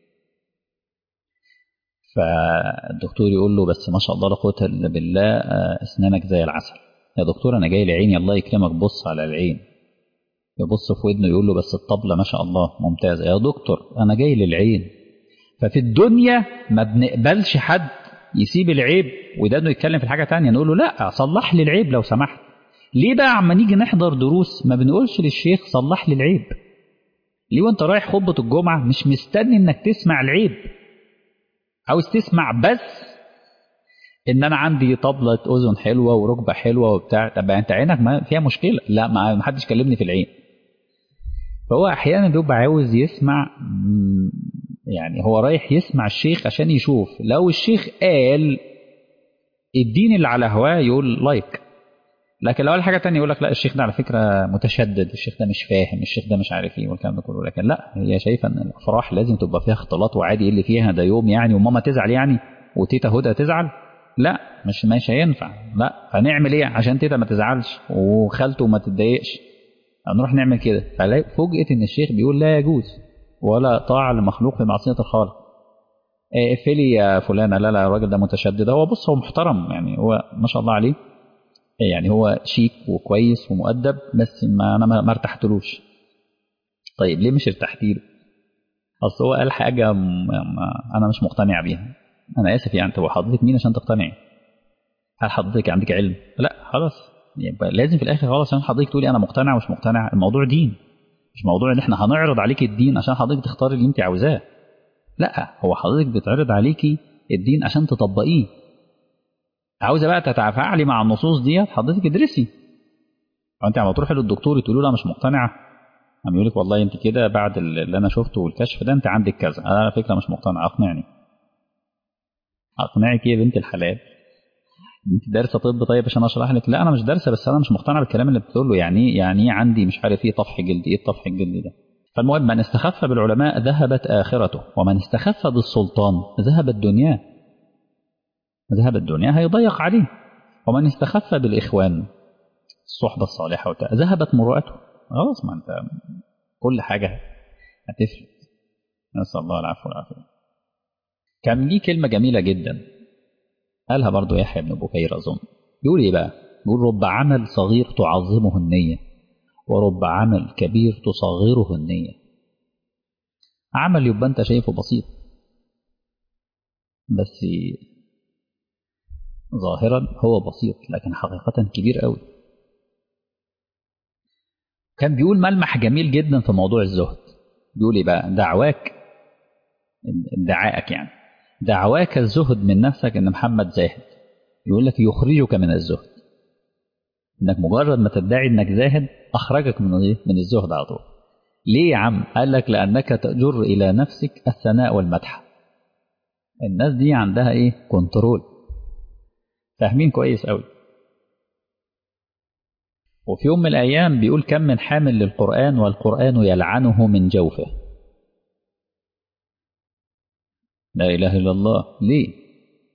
فالدكتور يقول له بس ما شاء الله لا قوه الا بالله، اسنانك زي العسل. يا دكتور انا جاي لعيني، الله يكرمك بص على العين. يبص في ودنه يقول له بس الطبله ما شاء الله ممتازه. يا دكتور انا جاي للعين. ففي الدنيا ما بنقبلش حد يسيب العيب وده انه يتكلم في حاجه تانية، نقول له لا صلح لي العيب لو سمحت. ليه بقى عما نيجي نحضر دروس ما بنقولش للشيخ صلح لي العيب؟ ليه وانت رايح خطبه الجمعه مش مستني انك تسمع العيب، عاوز تسمع بس ان انا عندي طبله اذن حلوه وركبه حلوه وبتاع؟ طب انت عينك ما فيها مشكله؟ لا، ما حدش كلمني في العين. فهو احيانا بيبقى عاوز يسمع، يعني هو رايح يسمع الشيخ عشان يشوف لو الشيخ قال الدين اللي على هواه يقول لايك، لكن لو قال حاجه تانية يقول لك لا الشيخ ده على فكره متشدد، الشيخ ده مش فاهم، الشيخ ده مش عارف ايه والكلام ده كله. لكن لا، هي شايفه ان الافراح لازم تبقى فيها اختلاط وعادي، ايه اللي فيها ده يوم يعني وماما تزعل يعني وتيتا هدى تزعل؟ لا، مش هينفع. لا، فنعمل ايه عشان تيتا ما تزعلش وخالته ما تتضايقش؟ هنروح نعمل كده. فلاقي فوجئت ان الشيخ بيقول لا يجوز ولا طاعه لمخلوق في معصيه الخالق. اقفلي يا فلانه، لا لا الراجل ده متشدد. هو بص هو محترم يعني، هو ما شاء الله عليه، يعني هو شيك وكويس ومؤدب، بس انا ما ارتحتلوش. طيب ليه مش ارتحت له؟ اصل هو قال حاجه انا مش مقتنع بيها. انا اسف يعني، طب حضرتك مين عشان تقتنعي؟ هل حضرتك عندك علم؟ لا خلاص، يبقى لازم في الاخر خلاص عشان حضرتك تقولي انا مقتنع ومش مقتنع. الموضوع دين، مش موضوع ان احنا هنعرض عليك الدين عشان حضرتك تختاري اللي انت عاوزاه. لا، هو حضرتك بتعرض عليكي الدين عشان تطبقيه. عاوزه بقى تتفاعلي مع النصوص ديت، حضرتك ادرسي. انت عم تروحي للدكتور تقولي له انا مش مقتنعه، عم يقول لك والله انت كده بعد اللي انا شفته والكشف ده انت عندك كذا. انا على فكره مش مقتنع، اقنعني. اقنعك ايه يا بنت الحلال؟ انت دارسه طب طيب عشان اشرح لك؟ لا انا مش دارسه، بس انا مش مقتنع بالكلام اللي بتقول له. يعني ايه يعني ايه عندي مش عارف ايه طفح جلدي؟ ايه الطفح الجلدي ده؟ فالمهم من استخف بالعلماء ذهبت اخرته، ومن استخف بالسلطان ذهبت دنياه. ذهب الدنيا هيضيق عليه. ومن استخف بالاخوان، الصحبه الصالحه ذهبت مروءته. خلاص، ما انت كل حاجه هتفرق. نسال الله العفو والعافيه. كان ليه كلمه جميله جدا قالها برضو يحيى بن بكير أظن. بيقول إيه بقى؟ بيقول رب عمل صغير تعظمه النية، ورب عمل كبير تصغره النية. عمل يبقى أنت شايفه بسيط، بس ظاهرا هو بسيط لكن حقيقة كبير قوي. كان بيقول ملمح جميل جدا في موضوع الزهد. بيقول إيه بقى؟ دعواك، ادعائك يعني، دعواك الزهد من نفسك إن محمد زاهد، يقول لك يخرجك من الزهد. انك مجرد ما تدعي انك زاهد اخرجك من الزهد على طول. ليه يا عم؟ قال لك لانك تجر الى نفسك الثناء والمدح. الناس دي عندها ايه؟ كنترول، فاهمين كويس قوي. وفي يوم من الايام بيقول كم من حامل للقران والقران يلعنه من جوفه. لا اله الا الله. ليه؟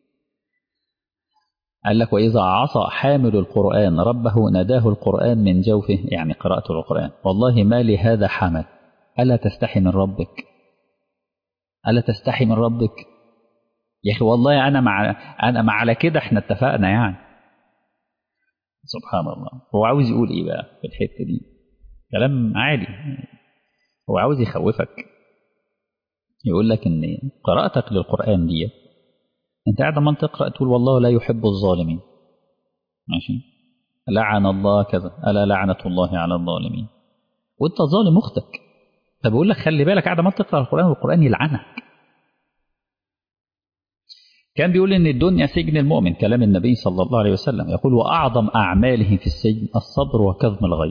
قال لك وإذا عصى حامل القرآن ربه ناداه القرآن من جوفه، يعني قراءة القرآن والله ما لهذا حمل، ألا تستحي من ربك؟ ألا تستحي من ربك؟ يا أخي والله أنا مع على كده احنا اتفقنا يعني. سبحان الله. هو عاوز يقول إيه بقى في الحتة دي؟ كلام عادي. هو عاوز يخوفك، يقول لك إن قراءتك للقرآن دي أنت قاعد ما تقرأ تقول والله لا يحب الظالمين، ماشي، لعن الله كذا، ألا لعنة الله على الظالمين، وأنت ظالم أختك. طب بيقول لك خلي بالك قاعد ما تقرأ القرآن والقرآن يلعنك. كان بيقول إن الدنيا سجن المؤمن، كلام النبي صلى الله عليه وسلم، يقول وأعظم أعماله في السجن الصبر وكظم الغيظ.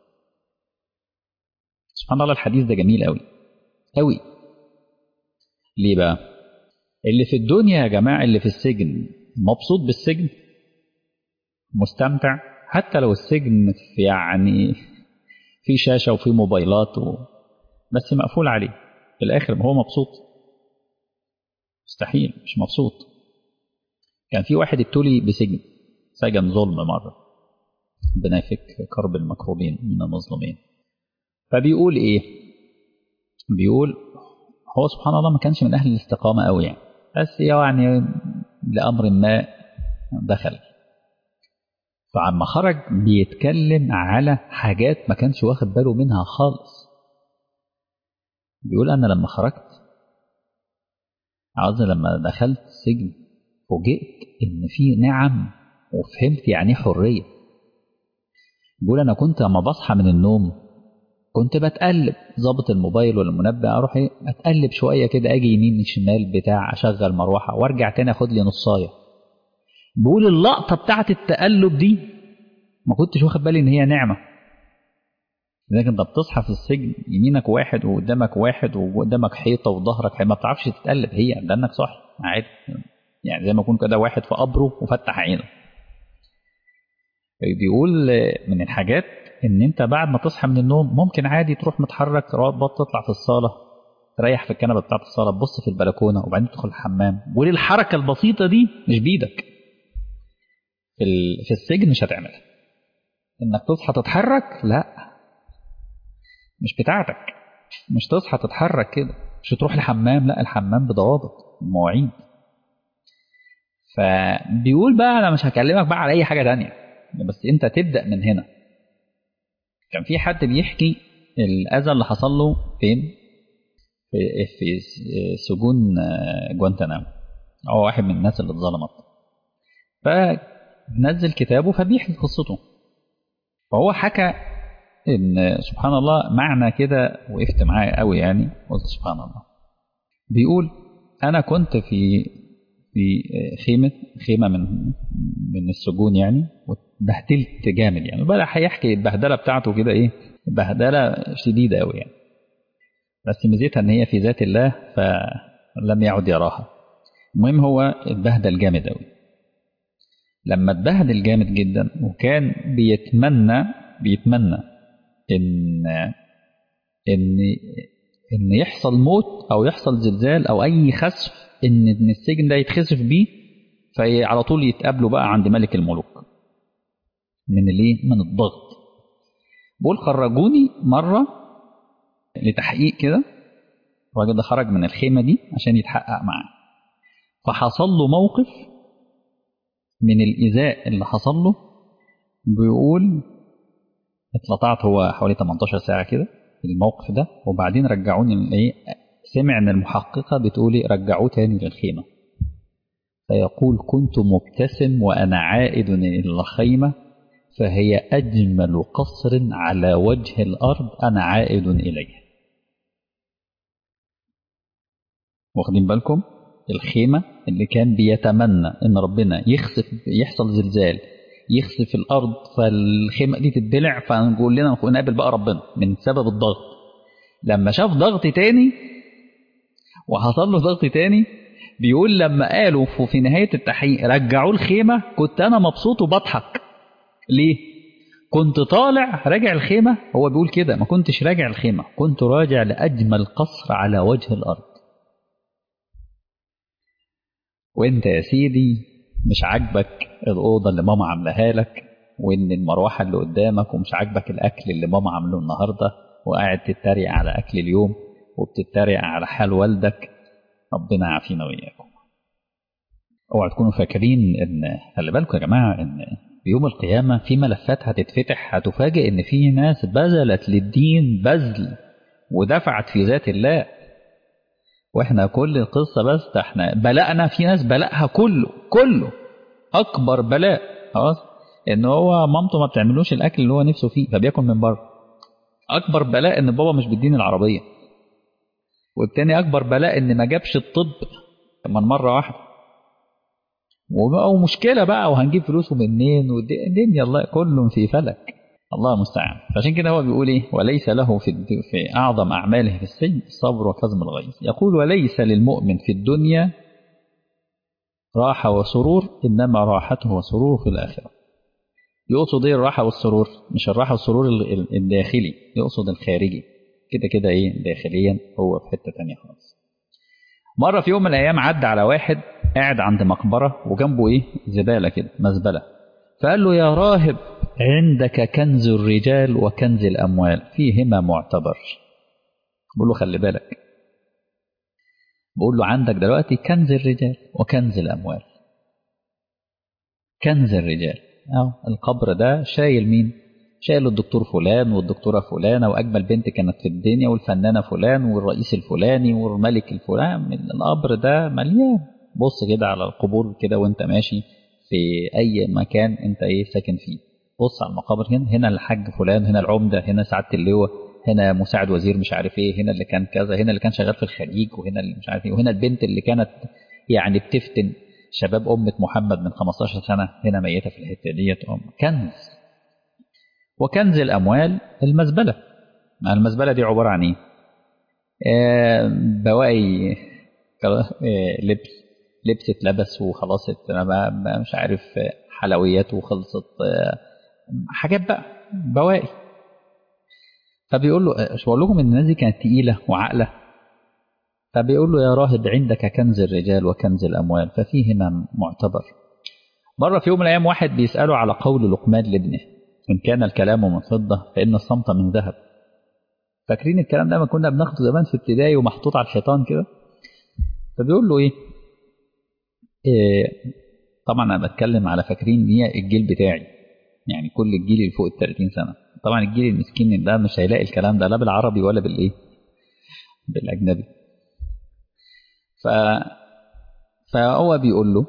سبحان الله، الحديث ده جميل قوي قوي. ليه بقى؟ اللي في الدنيا يا جماعة، اللي في السجن مبسوط بالسجن، مستمتع، حتى لو السجن في يعني في شاشة وفي موبايلات بس مقفول عليه، في الآخر هو مبسوط؟ مستحيل، مش مبسوط. كان في واحد ابتلي بسجن، سجن ظلم مرة، ربنا يفك كرب المكروبين من المظلومين. فبيقول ايه؟ بيقول هو سبحان الله ما كانش من أهل الاستقامة قوي يعني، بس يعني لأمر ما دخل. فعما خرج بيتكلم على حاجات ما كانش واخد باله منها خالص. بيقول أنا لما خرجت، عاوز لما دخلت السجن فوجئت إن في نعم وفهمت يعني حرية. بيقول أنا كنت لما بصحى من النوم كنت بتقلب، ظابط الموبايل ولا المنبه، أروح أتقلب شوية كده، أجي يمين شمال بتاع، أشغل مروحة وأرجع تاني أخد لي نصاية. بيقول اللقطة بتاعت التقلب دي ما كنتش واخد بالي إن هي نعمة. لكن انت بتصحى في السجن يمينك واحد وقدامك واحد وقدامك حيطة وظهرك حيطة، ما بتعرفش تتقلب، هي لأنك صاحي عادي يعني، زي ما يكون كده واحد في قبره وفتح عينه. بيقول من الحاجات ان انت بعد ما تصحى من النوم ممكن عادي تروح متحرك رابط، تطلع في الصالة تريح في الكنبة بتاعت الصالة، تبص في البلكونة وبعدين تدخل الحمام. بيقول الحركة البسيطة دي مش بإيدك، في السجن مش هتعملها. انك تصحى تتحرك لا، مش بتاعتك، مش تصحى تتحرك كده، مش تروح الحمام، لا الحمام بضوابط مواعيد. فبيقول بقى انا مش هكلمك بقى على اي حاجة تانية، بس انت تبدأ من هنا. كان في حد بيحكي الأذى اللي حصل له فين، في سجون جوانتنامو. هو واحد من الناس اللي اتظلمت، فنزل كتابه فبيحكي قصته. فهو حكى ان سبحان الله معنى كده وقفت معاه قوي يعني، قلت سبحان الله. بيقول انا كنت في خيمه من السجون يعني، واتبهدلت جامد يعني. بقى هيحكي البهدله بتاعته كده ايه، بهدله شديده قوي يعني، بس ميزتها ان هي في ذات الله فلم يعد يراها. المهم هو اتبهدل جامد قوي. لما اتبهدل جامد جدا وكان بيتمنى ان ان ان يحصل موت او يحصل زلزال او اي خسف، ان السجن ده يتخسف بيه، فعلى طول يتقابلوا بقى عند ملك الملوك من الضغط. بقول خرجوني مره لتحقيق كده، الراجل ده خرج من الخيمه دي عشان يتحقق معاه، فحصل له موقف من الايذاء اللي حصل له. بيقول اتلطعت هو حوالي 18 ساعه كده في الموقف ده، وبعدين رجعوني ايه، سمع ان المحققه بتقولي رجعوه تاني للخيمه، فيقول كنت مبتسم وانا عائد الى الخيمه، فهي اجمل قصر على وجه الارض انا عائد اليه. واخدين بالكم؟ الخيمه اللي كان بيتمنى ان ربنا يحصل زلزال يخسف الارض فالخيمه دي تتبلع، فنقول لنا نقابل بقى ربنا من سبب الضغط. لما شاف ضغط تاني وحصل له ضغط تاني، بيقول لما قالوا في نهاية التحقيق رجعوا الخيمة كنت أنا مبسوط وبضحك. ليه؟ كنت طالع راجع الخيمة، هو بيقول كده ما كنتش راجع الخيمة، كنت راجع لأجمل قصر على وجه الأرض. وانت يا سيدي مش عاجبك الأوضة اللي ماما عاملاها لك، وإن المروحة اللي قدامك، ومش عاجبك الأكل اللي ماما عامله النهاردة، وقاعد تتريق على أكل اليوم وبتتريق على حال والدك. ربنا يعافينا وإياكم. اوعوا تكونوا فاكرين ان، خلي بالكم يا جماعه، ان في يوم القيامه في ملفات هتتفتح، هتفاجئ ان في ناس بذلت للدين بذل ودفعت في ذات الله. واحنا كل القصه بس ده احنا بلاءنا، في ناس بلاءها كله اكبر بلاء خلاص ان هو مامته ما بتعملوش الاكل اللي هو نفسه فيه فبياكل من بره. اكبر بلاء ان بابا مش بيديني العربيه، والتاني أكبر بلاء إن ما جابش الطب كمان مرة واحدة، ومشكلة بقى، وهنجيب فلوسه منين، والدنيا الله كل في فلك، الله المستعان. فعشان كده هو بيقول إيه: وليس له في أعظم أعماله في السجن الصبر وكظم الغيظ. يقول: وليس للمؤمن في الدنيا راحة وسرور، إنما راحته وسروره في الآخرة. يقصد إيه الراحة والسرور؟ مش الراحة والسرور الداخلي، يقصد الخارجي، كده كده إيه داخليا هو في حتة تانية خالص. مرة في يوم من الأيام عدى على واحد قاعد عند مقبرة وجنبه إيه زبالة كده، مزبلة، فقال له: يا راهب، عندك كنز الرجال وكنز الأموال، فيهما معتبر. بقول له: خلي بالك، بقول له: عندك دلوقتي كنز الرجال وكنز الأموال. كنز الرجال القبر ده شايل مين؟ شايل الدكتور فلان والدكتورة فلانة وأجمل بنت كانت في الدنيا والفنانة فلان والرئيس الفلاني والملك الفلان. القبر ده مليان. بص كده على القبور كده وانت ماشي في أي مكان انت ايه ساكن فيه، بص على المقابر، هنا الحاج فلان، هنا العمدة، هنا سعادة اللواء، هنا مساعد وزير مش عارف ايه، هنا اللي كان كذا، هنا اللي كان شغال في الخليج، وهنا اللي مش عارف ايه، وهنا البنت اللي كانت يعني بتفتن شباب أمة محمد من 15 سنة، هنا ميتة في الحتة ديت. كنز. وكنز الأموال المزبلة. المزبلة دي عبارة عن إيه؟ بواقي لبس اتلبس وخلاص، مش عارف، حلويات وخلصت، حاجات بقى بواقي. فبيقول له: مش بقول لكم ان الناس دي كانت تقيلة وعقلة؟ فبيقول له: يا راهب، عندك كنز الرجال وكنز الأموال، ففيهما معتبر. مرة في يوم من الأيام واحد بيسأله على قول لقمان لابنه: إن كان الكلام من فضة فإن الصمت من ذهب. فاكرين الكلام ده ما كنا بناخده زمان في ابتدائي ومحطوط على الحيطان كده؟ فبيقول له إيه طبعا أنا بتكلم على، فاكرين هي الجيل بتاعي، يعني كل الجيل اللي فوق ال 30 سنة. طبعا الجيل المسكين ده مش هيلاقي الكلام ده لا بالعربي ولا بالإيه، بالأجنبي. فهو بيقول له: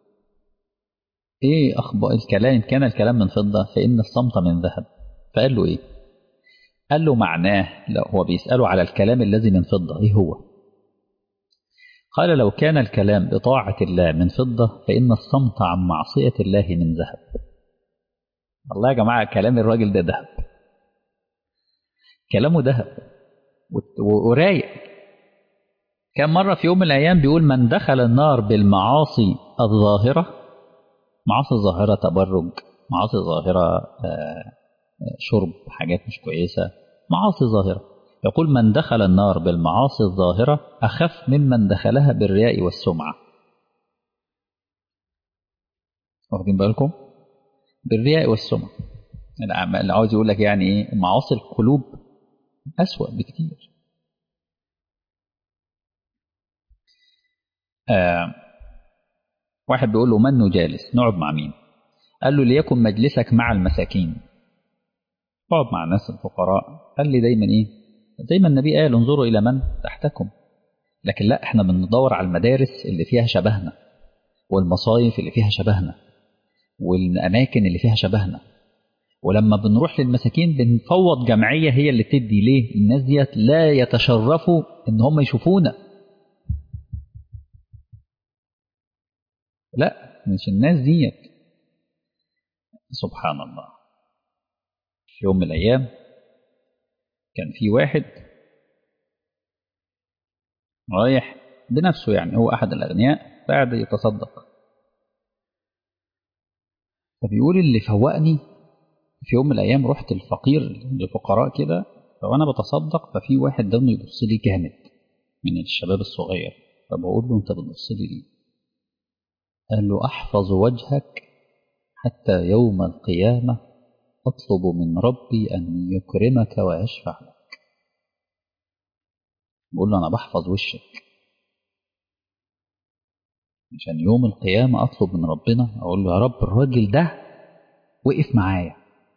ايه اخبار الكلام؟ كان الكلام من فضة فإن الصمت من ذهب. فقال له: ايه؟ قال له معناه، لو هو بيسأله على الكلام الذي من فضة ايه هو؟ قال: لو كان الكلام بطاعة الله من فضة فإن الصمت عن معصية الله من ذهب. والله يا جماعة كلام الراجل ده ذهب، كلامه ذهب ورايق. كان مرة في يوم من الأيام بيقول: من دخل النار بالمعاصي الظاهرة، معاصي الظاهرة تبرج، معاصي الظاهرة شرب حاجات مش كويسة، معاصي ظاهرة، يقول: من دخل النار بالمعاصي الظاهرة أخف ممن دخلها بالرياء والسمعة. واخدين بالكم؟ بالرياء والسمعة، اللي عاوز يقول لك يعني إيه، معاصي القلوب أسوأ بكتير. واحد بيقول له: من نجالس؟ نقعد مع مين؟ قال له: ليكن مجلسك مع المساكين، اقعد مع الناس الفقراء. قال لي دايما ايه، زي ما النبي قال: انظروا الى من تحتكم. لكن لا، احنا بندور على المدارس اللي فيها شبهنا، والمصايف اللي فيها شبهنا، والاماكن اللي فيها شبهنا. ولما بنروح للمساكين بنفوض جمعيه هي اللي تدي. ليه؟ الناس ديت لا يتشرفوا ان هم يشوفونا، لا مش الناس ديت. سبحان الله. في يوم من الايام كان في واحد رايح بنفسه، يعني هو احد الاغنياء، قاعد يتصدق. فبيقول: اللي فوقني في يوم من الأيام رحت الفقير لفقراء كده، فوأنا بتصدق ففي واحد ده يبص لي جامد من الشباب الصغير. فبقول له: أنت بتبص لي ليه؟ قال له: أحفظ وجهك حتى يوم القيامة أطلب من ربي أن يكرمك ويشفع لك. بقول له: أنا بحفظ وشك عشان يوم القيامة أطلب من ربنا، أقول له: يا رب الراجل ده وقف معايا.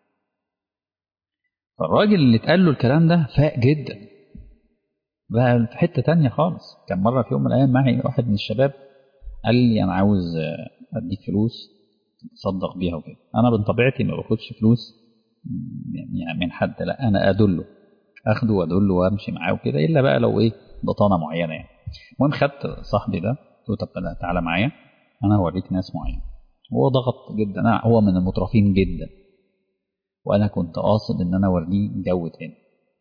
فالراجل اللي اتقال له الكلام ده فاق جدا بقى في حتة تانية خالص. كان مرة في يوم من الأيام معي واحد من الشباب قال لي: أنا عاوز أديك فلوس تصدق بيها وكده. أنا من طبيعتي ما باخدش فلوس يعني من حد، لا أنا أدله، أخده وأدله وأمشي معاه وكده، إلا بقى لو إيه بطانه معينه يعني. المهم خدت صاحبي ده قلت له طب تعالى معايا انا هوريك ناس معينه. هو ضغط جدا، هو من المترفين جدا، وانا كنت قاصد ان انا اوريه جو تاني.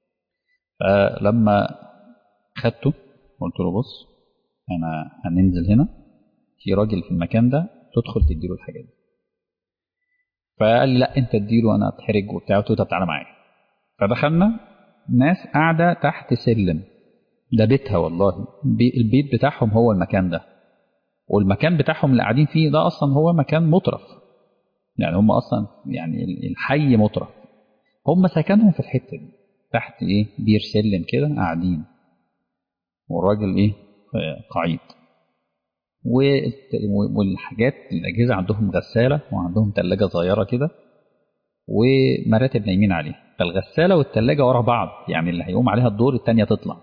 فلما خدته قلت له بص انا هننزل هنا في راجل في المكان ده تدخل تديله الحاجات دي. فقال لي لا انت اديله انا اتحرج وبتاع. قلت له طب تعالى معايا. فدخلنا ناس قاعده تحت سلم، ده بيتها والله، البيت بتاعهم هو المكان ده، والمكان بتاعهم اللي قاعدين فيه ده اصلا هو مكان مطرف، يعني هم اصلا يعني الحي مطرف، هم سكنهم في الحته دي تحت ايه بير سلم كده قاعدين، والراجل ايه قعيد، والحاجات الاجهزه عندهم غساله وعندهم ثلاجه صغيره كده ومراتب نايمين عليها، فالغساله والثلاجه ورا بعض، يعني اللي هيقوم عليها الدور الثانيه تطلع.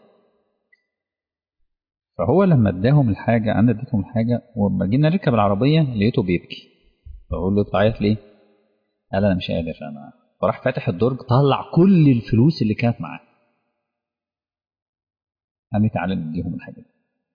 فهو لما اداهم الحاجه انا اديتهم الحاجه، ولما جينا نركب العربيه لقيته بيبكي. بقول له بتعيط ليه؟ قال انا مش قادر انا. فراح فاتح الدرج طلع كل الفلوس اللي كانت معاه، قال لي تعالى نديهم الحاجه دي.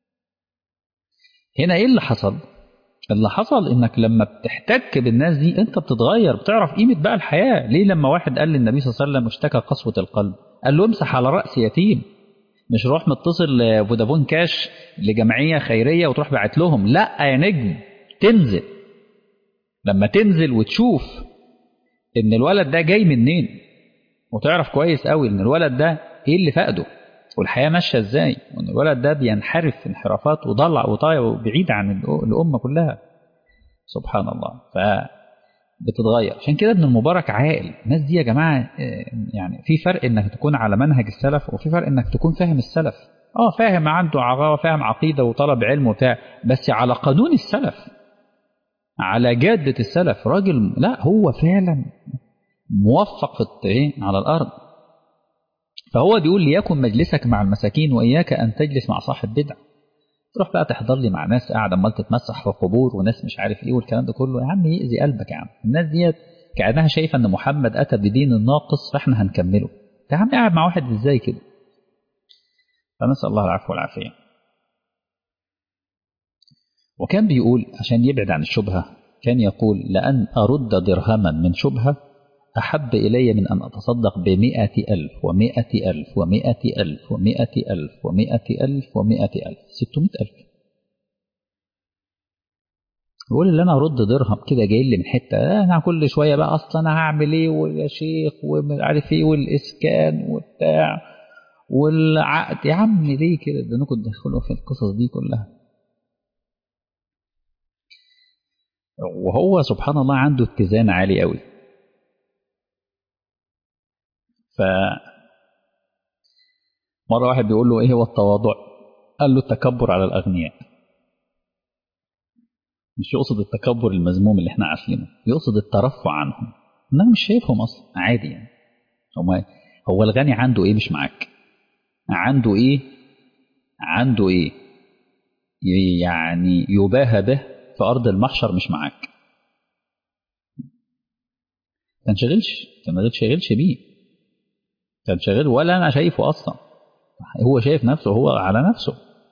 هنا ايه اللي حصل؟ اللي حصل انك لما بتحتك بالناس دي انت بتتغير، بتعرف قيمه بقى الحياه. ليه لما واحد قال للنبي صلى الله عليه وسلم اشتكى قسوه القلب قال له امسح على راس يتيم، مش روح متصل فودافون كاش لجمعيه خيريه وتروح باعت لهم، لا يا نجم تنزل. لما تنزل وتشوف ان الولد ده جاي منين، وتعرف كويس قوي ان الولد ده ايه اللي فقده والحياه ماشيه ازاي، وان الولد ده بينحرف في انحرافات وضلع وطايع وبعيد عن الامه كلها، سبحان الله. فبتتغير. عشان كده ابن المبارك عاقل. الناس دي يا جماعه يعني في فرق انك تكون على منهج السلف، وفي فرق انك تكون فاهم السلف. فاهم، عنده عقيده، فاهم عقيده وطلب علم وبتاع، بس على قانون السلف، على جاده السلف. راجل لا هو فعلا موفق في على الارض. فهو بيقول ليكن مجلسك مع المساكين واياك ان تجلس مع صاحب بدعه. تروح بقى تحضر لي مع ناس قاعده عمال تتمسح في القبور وناس مش عارف ايه والكلام ده كله، يا عم يأذي قلبك يا عم. الناس ديت كأنها شايفه ان محمد اتى بدين ناقص فاحنا هنكمله. يا عم قاعد مع واحد ازاي كده؟ فنسأل الله العفو والعافيه. وكان بيقول عشان يبعد عن الشبهه، كان يقول لأن أرد درهما من شبهة أحب إلي من أن أتصدق ب100,000 و100,000 و100,000 و100,000 و100,000 و100,000 600,000. يقول اللي انا ارد درهم كده جاي لي من حته، انا كل شويه بقى اصلا انا هعمل ايه ويا شيخ ومش عارف ايه والاسكان وبتاع والعقد. يا عم ليه كده؟ ده انكم تدخلوا في القصص دي كلها. وهو سبحان الله عنده اتزان عالي قوي. ف مره واحد بيقول له ايه هو التواضع؟ قال له التكبر على الاغنياء. مش يقصد التكبر المذموم اللي احنا عارفينه، يقصد الترفع عنهم. انا مش شايفهم اصلا عادي يعني. هو الغني عنده ايه مش معاك؟ عنده ايه؟ عنده ايه يعني يباهى به في ارض المحشر مش معاك؟ ما تنشغلش بيه، تنشغل ولا انا شايفه اصلا. هو شايف نفسه، هو على نفسه،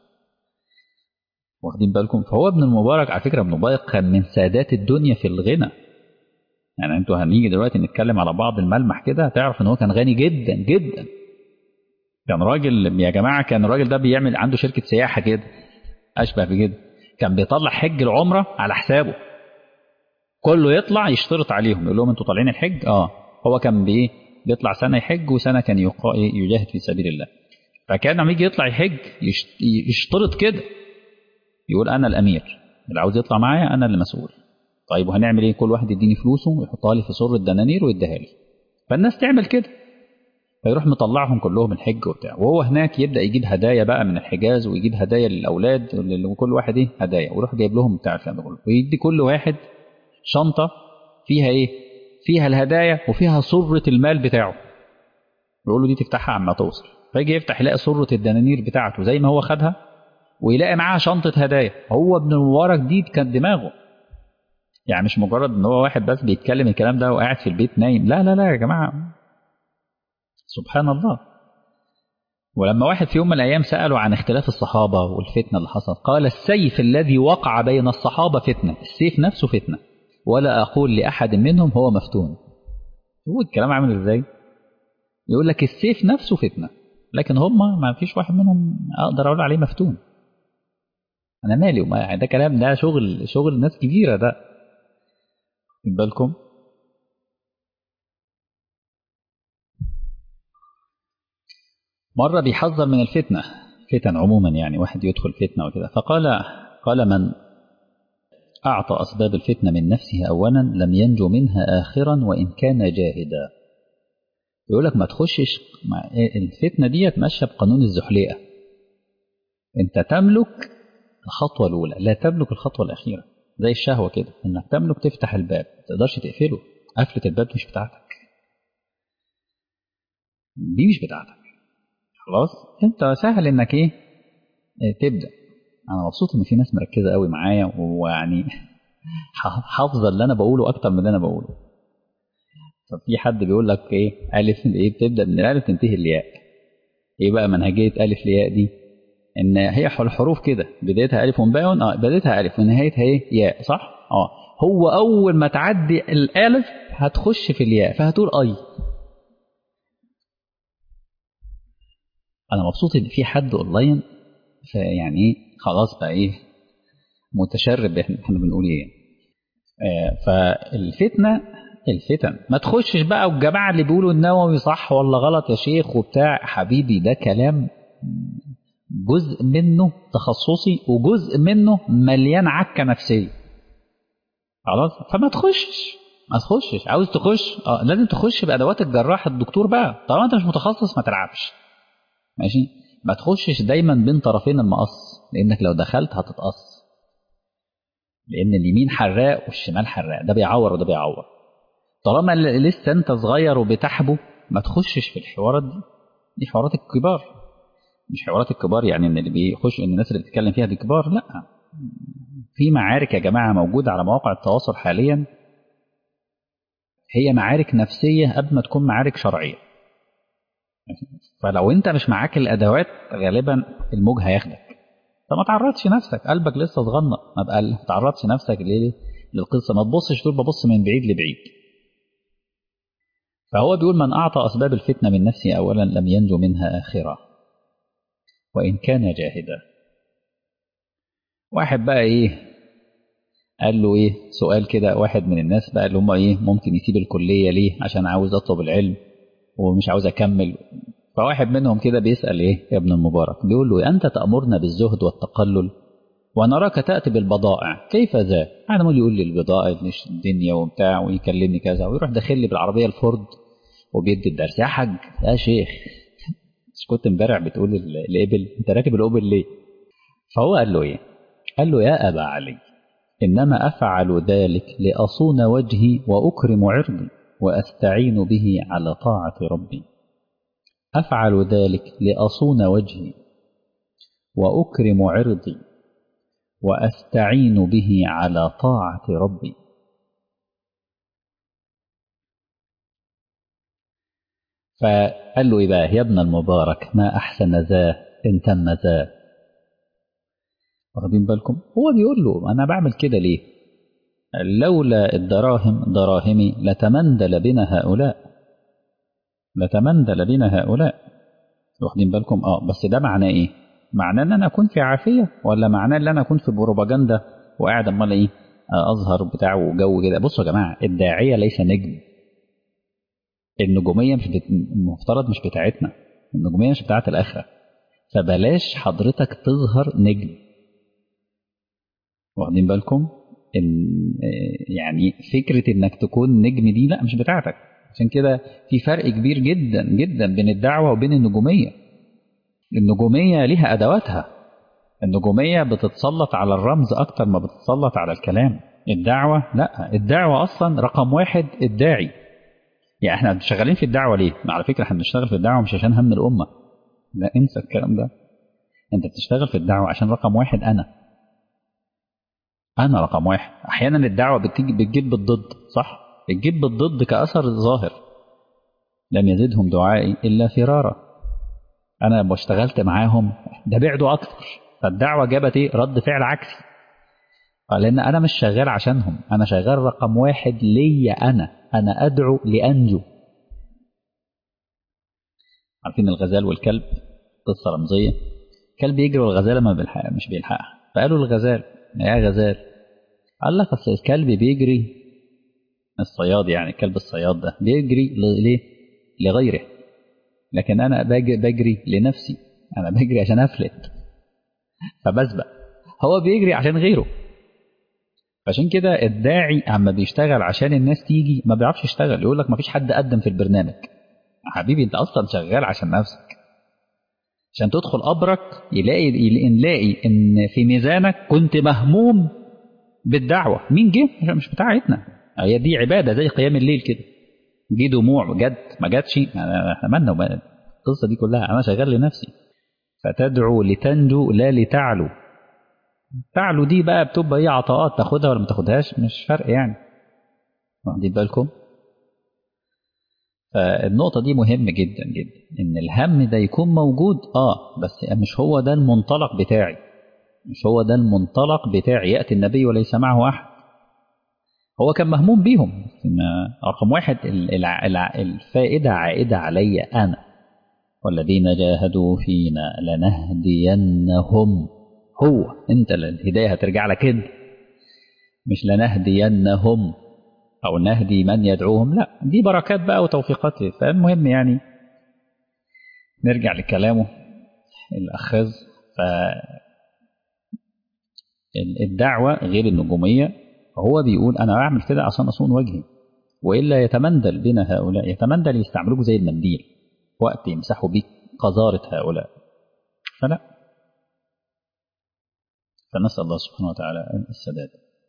واخدين بالكم؟ فهو ابن المبارك على فكره، ابن المبارك كان من سادات الدنيا في الغنى. يعني انتوا هنيجي دلوقتي نتكلم على بعض الملمح كده هتعرف ان هو كان غني جدا جدا. كان راجل يا جماعه، كان الراجل ده بيعمل عنده شركه سياحه كده، اشبه بكده. كان بيطلع حج العمره على حسابه، كله يطلع يشترط عليهم يقول لهم انتوا طالعين الحج. هو كان بايه؟ بيطلع سنه يحج وسنه كان يجاهد في سبيل الله. فكان لما يجي يطلع يحج يشترط كده، يقول انا الامير، اللي عاوز يطلع معايا انا اللي مسؤول. طيب وهنعمل ايه؟ كل واحد يديني فلوسه ويحطها لي في سر الدنانير ويديها لي. فالناس تعمل كده، فيروح مطلعهم كلهم الحج وبتاع، وهو هناك يبدا يجيب هدايا بقى من الحجاز، ويجيب هدايا للاولاد وكل واحد هدايا، ويروح جايب لهم بتاع الكلام ده كله، ويدي كل واحد شنطه فيها فيها الهدايا وفيها سره المال بتاعه. يقول له دي تفتحها عما توصل. فيجي يفتح يلاقي سره الدنانير بتاعته زي ما هو خدها، ويلاقي معاها شنطه هدايا. هو ابن المبارك دي كانت دماغه، يعني مش مجرد ان هو واحد بس بيتكلم الكلام ده وقاعد في البيت نايم. لا لا لا يا جماعه، سبحان الله. ولما واحد في يوم من الأيام سأله عن اختلاف الصحابة والفتنة اللي حصلت، قال السيف الذي وقع بين الصحابة فتنة، السيف نفسه فتنة، ولا أقول لأحد منهم هو مفتون. هو الكلام عامل إزاي؟ يقول لك السيف نفسه فتنة، لكن هم ما فيش واحد منهم أقدر أقول عليه مفتون. أنا مالي وما ده كلام، ده شغل ناس كبيرة ده. خد بالكم. مرة بيحذر من الفتنة، فتن عموما يعني، واحد يدخل فتنة وكده، قال من أعطى أسباب الفتنة من نفسه أولا لم ينجو منها آخرا وإن كان جاهدا. يقول لك ما تخشش الفتنة دي ماشية بقانون الزحليقة، أنت تملك الخطوة الأولى لا تملك الخطوة الأخيرة، زي الشهوة كده، إنك تملك تفتح الباب ما تقدرش تقفله، قفلة الباب مش بتاعتك، دي مش بتاعتك خلاص. أنت سهل إنك تبدأ. أنا مبسوط إن في ناس مركزة قوي معايا ويعني حافظة اللي أنا بقوله أكتر من اللي أنا بقوله. ففي حد بيقول لك ألف بتبدأ من الألف تنتهي الياء. بقى منهجية ألف لياء دي؟ إن هي الحروف كده بدايتها ألف وباء، بدايتها ألف ونهايتها ياء، صح؟ هو أول ما تعدي الألف هتخش في الياء فهتقول أي. أنا مبسوط إن في حد أونلاين فيعني خلاص بقى متشرب احنا بنقول الفتن ما تخشش بقى، والجماعة اللي بيقولوا النووي صح ولا غلط يا شيخ وبتاع، حبيبي ده كلام جزء منه تخصصي وجزء منه مليان عكة نفسية خلاص. فما تخشش، ما تخشش. عاوز تخش لازم تخش بأدوات الجراح الدكتور بقى، طالما انت مش متخصص ما تلعبش ماشي. ما تخشش دايما بين طرفين المقص، لانك لو دخلت هتتقص، لان اليمين حراق والشمال حراق، ده بيعور وده بيعور. طالما لسه انت صغير وبتحبو ما تخشش في الحوارات دي حوارات الكبار، مش حوارات الكبار يعني ان اللي بيخش ان الناس اللي بتتكلم فيها دي كبار، لا. في معارك يا جماعه موجوده على مواقع التواصل حاليا، هي معارك نفسيه قبل ما تكون معارك شرعيه. فلو انت مش معاك الادوات غالبا الموج هياخدك. فما تعرضش نفسك، قلبك لسه صغنن، ما تعرضش نفسك للقصه، ما تبصش تقول ببص من بعيد لبعيد. فهو بيقول من أعطى أسباب الفتنة من نفسه أولا لم ينجو منها آخرة وإن كان جاهدا. واحد بقى قال له سؤال كده، واحد من الناس بقى اللي هم ممكن يسيب الكلية ليه؟ عشان عاوز أطلب العلم ومش عاوز أكمل. فواحد منهم كده بيسأل يا ابن المبارك، بيقول له أنت تأمرنا بالزهد والتقلل ونراك تأتي بالبضائع، كيف ذا؟ أنا يقول لي البضائع مش الدنيا وبتاع، ويكلمني كذا، ويروح داخل لي بالعربية الفورد وبيدي الدرس. يا حاج يا شيخ، مش كنت امبارح بتقول الإبل؟ انت راكب الإبل ليه؟ فهو قال له قال له يا أبا علي إنما أفعل ذلك لأصون وجهي وأكرم عرضي وأستعين به على طاعة ربي. أفعل ذلك لأصون وجهي وأكرم عرضي وأستعين به على طاعة ربي. فقال له بقى يا ابن المبارك ما أحسن ذا إن تم ذا. واخدين بالكم؟ هو بيقول له أنا بعمل كده ليه؟ لولا الدراهم دراهمي لتمندل بنا هؤلاء، لتمندل بنا هؤلاء. واخدين بالكم؟ بس ده معناه معناه ان انا اكون في عافيه، ولا معناه ان انا اكون في بروباجندا وقاعد امال اظهر بتاع وجو كده؟ بصوا يا جماعه، الداعيه ليس نجم. النجوميه المفترض مش بتاعتنا، النجوميه مش بتاعت الاخره، فبلاش حضرتك تظهر نجم. واخدين بالكم؟ يعني فكره انك تكون نجم دي لا مش بتاعتك. عشان كده في فرق كبير جدا جدا بين الدعوه وبين النجوميه. النجوميه ليها ادواتها، النجوميه بتتسلط على الرمز اكتر ما بتتسلط على الكلام. الدعوه لا، الدعوه اصلا رقم واحد الداعي. يعني احنا شغالين في الدعوه ليه؟ على فكره احنا بنشتغل في الدعوه مش عشان هم الامه، لا انسى الكلام ده. انت بتشتغل في الدعوه عشان رقم واحد انا رقم واحد. احيانا الدعوه بتجيب بالضد، صح؟ بتجيب بالضد كاثر ظاهر. لم يزدهم دعائي الا فرارا. أنا لما اشتغلت معاهم ده بعدوا أكتر، فالدعوة جابت إيه؟ رد فعل عكسي. لأن أنا مش شغال عشانهم، أنا شغال رقم واحد ليا أنا أدعو لأنجو. عارفين الغزال والكلب؟ قصة رمزية. كلب يجري والغزالة ما بيلحق مش بيلحقها، فقالوا الغزال يا غزال، قال لك أصل الكلب بيجري، الصياد يعني الكلب الصياد ده بيجري ليه؟ لغيره، لكن أنا بجري لنفسي، أنا بجري عشان أفلت فبسبق، هو بيجري عشان غيره. عشان كده الداعي اما بيشتغل عشان الناس تيجي ما بيعرفش يشتغل، يقول لك ما فيش حد قدم في البرنامج. حبيبي انت اصلا شغال عشان نفسك، عشان تدخل قبرك نلاقي ان في ميزانك كنت مهموم بالدعوه. مين جه؟ مش بتاعتنا، هي دي عباده زي قيام الليل كده. دي دموع جد ما جاتش، احنا مالنا القصه دي كلها، انا شغال لنفسي. فتدعو لتنجو لا لتعلو. تعلو دي بقى بتبقى ايه؟ عطاءات تاخدها ولا ما تاخدهاش مش فرق يعني، واخدين بالكم؟ فالنقطة دي مهمة جدا جدا، ان الهم ده يكون موجود بس مش هو ده المنطلق بتاعي، مش هو ده المنطلق بتاعي. يأتي النبي وليس معه أحد، هو كان مهموم بيهم. رقم واحد الفائدة عائدة علي أنا، والذين جاهدوا فينا لنهدينهم. هو انت الهداية هترجع لك انت، مش لنهدينهم أو نهدي من يدعوهم، لا دي بركات بقى وتوفيقات. فالمهم يعني نرجع لكلامه الأخذ. فالدعوة غير النجومية، هو بيقول أنا بعمل كده عشان أصون وجهي، وإلا يتمندل بنا هؤلاء، يتمندل يستعملوك زي المنديل وقت يمسحوا بيك قذارة هؤلاء. فلا، فنسأل الله سبحانه وتعالى السداد.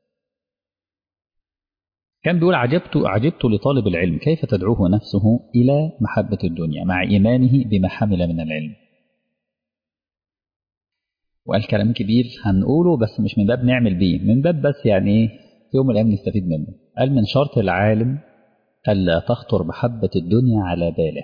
كان بيقول عجبت لطالب العلم كيف تدعوه نفسه إلى محبة الدنيا مع إيمانه بما حمل من العلم. وقال كلام كبير هنقوله بس مش من باب نعمل بيه، من باب بس يعني ايه في يوم من الأيام نستفيد منه. قال من شرط العالم ألا تخطر محبة الدنيا على باله.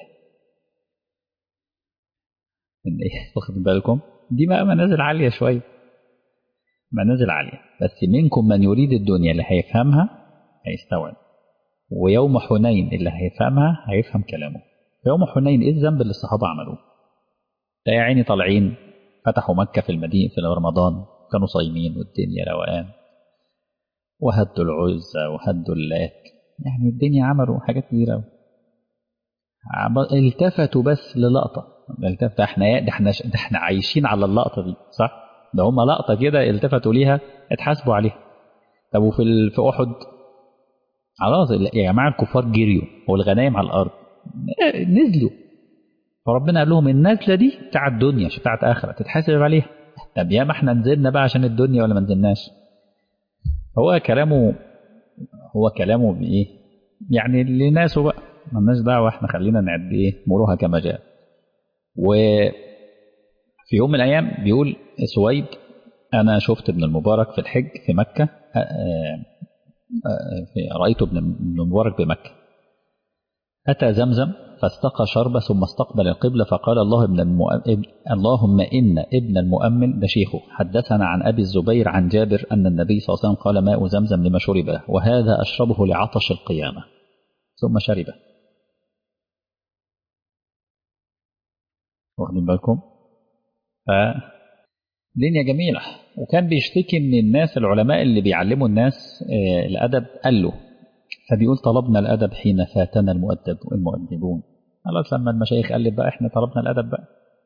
من ايه؟ واخد بالكم؟ دي بقى منازل عالية شوية، منازل عالية. بس منكم من يريد الدنيا، اللي هيفهمها هيستوعب. ويوم حنين اللي هيفهمها هيفهم كلامه. في يوم حنين ايه الذنب اللي الصحابة عملوه؟ ده يا عيني طالعين فتحوا مكة في المدينة في رمضان، كانوا صايمين والدنيا روقان، وهدوا العزة وهدوا اللات، يعني الدنيا عملوا حاجات كبيرة. التفتوا بس للقطة، التفتوا ده احنا عايشين على اللقطة دي صح؟ ده هم لقطة كده التفتوا ليها اتحاسبوا عليها. طب في أحد خلاص يا جماعة الكفار جريوا والغنايم على الأرض، نزلوا، فربنا قال لهم النزلة دي بتاع الدنيا مش بتاعت آخرة تتحاسب عليها. طب يا ما احنا نزلنا بقى عشان الدنيا ولا ما نزلناش؟ هو كلامه بإيه؟ يعني لناسه بقى مالناش دعوة، احنا خلينا نعد ايه مروها كما جاء. وفي يوم من الأيام بيقول سويد أنا شفت ابن المبارك في الحج في مكة، رأيت ابن المبارك بمكة، أتى زمزم فاستقى شربة ثم استقبل القبلة فقال اللهم إن ابن المؤمن ده شيخه حدثنا عن أبي الزبير عن جابر أن النبي صلى الله عليه وسلم قال ماء زمزم لما شربه وهذا أشربه لعطش القيامة، ثم شربه. واخدين بالكم؟ فدنيا جميلة. وكان بيشتكي من الناس العلماء اللي بيعلموا الناس الأدب، قال له فبيقول طلبنا الأدب حين فاتنا المؤدبون. خلاص لما المشايخ قال بقى احنا طلبنا الأدب بقى.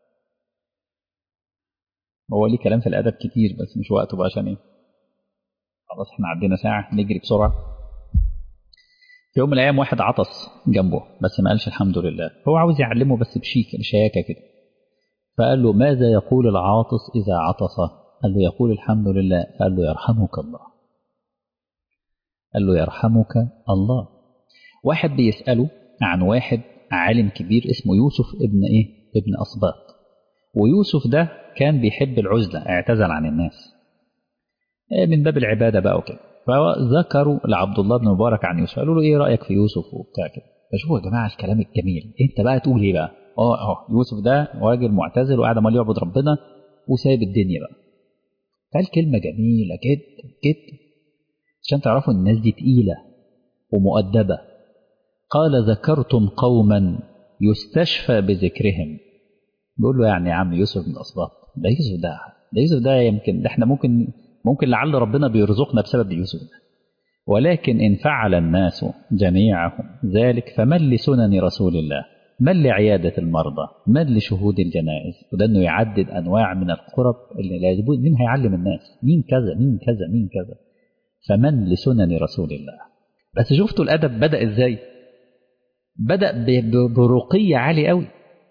هو ليه كلام في الأدب كتير بس مش وقته بقى عشان ايه، خلاص احنا عدينا ساعة نجري بسرعة. في يوم من الأيام واحد عطس جنبه بس ما قالش الحمد لله، هو عاوز يعلمه بس بشياكة كده. فقال له ماذا يقول العاطس إذا عطس؟ قال له يقول الحمد لله. قال له يرحمك الله. قال له يرحمك الله. واحد بيسأله عن واحد عالم كبير اسمه يوسف ابن أصباط، ويوسف ده كان بيحب العزلة، اعتزل عن الناس من باب العبادة بقى وكده. فذكروا لعبد الله بن مبارك عن يوسف، قالوا له ايه رأيك في يوسف وبتاع كده. فشوفوا يا جماعة الكلام الجميل، انت بقى تقول ايه بقى؟ يوسف ده راجل معتزل وقاعد عمال يعبد ربنا وسايب الدنيا بقى. قال كلمة جميلة جدا جدا عشان تعرفوا الناس دي تقيلة ومؤدبة. قال ذكرتم قوما يستشفى بذكرهم. بيقول له يعني يا عم يوسف من الأسباط، ده يوسف ده يمكن ده احنا ممكن لعل ربنا بيرزقنا بسبب يوسف ده، ولكن إن فعل الناس جميعهم ذلك فمن لسنن رسول الله، من لعيادة المرضى، من لشهود الجنائز. وده انه يعدد أنواع من القرب اللي لا يجب مين هيعلم الناس مين كذا مين كذا مين كذا، فمن لسنن رسول الله. بس شفتوا الأدب بدأ إزاي؟ بدأ برقي عالي قوي،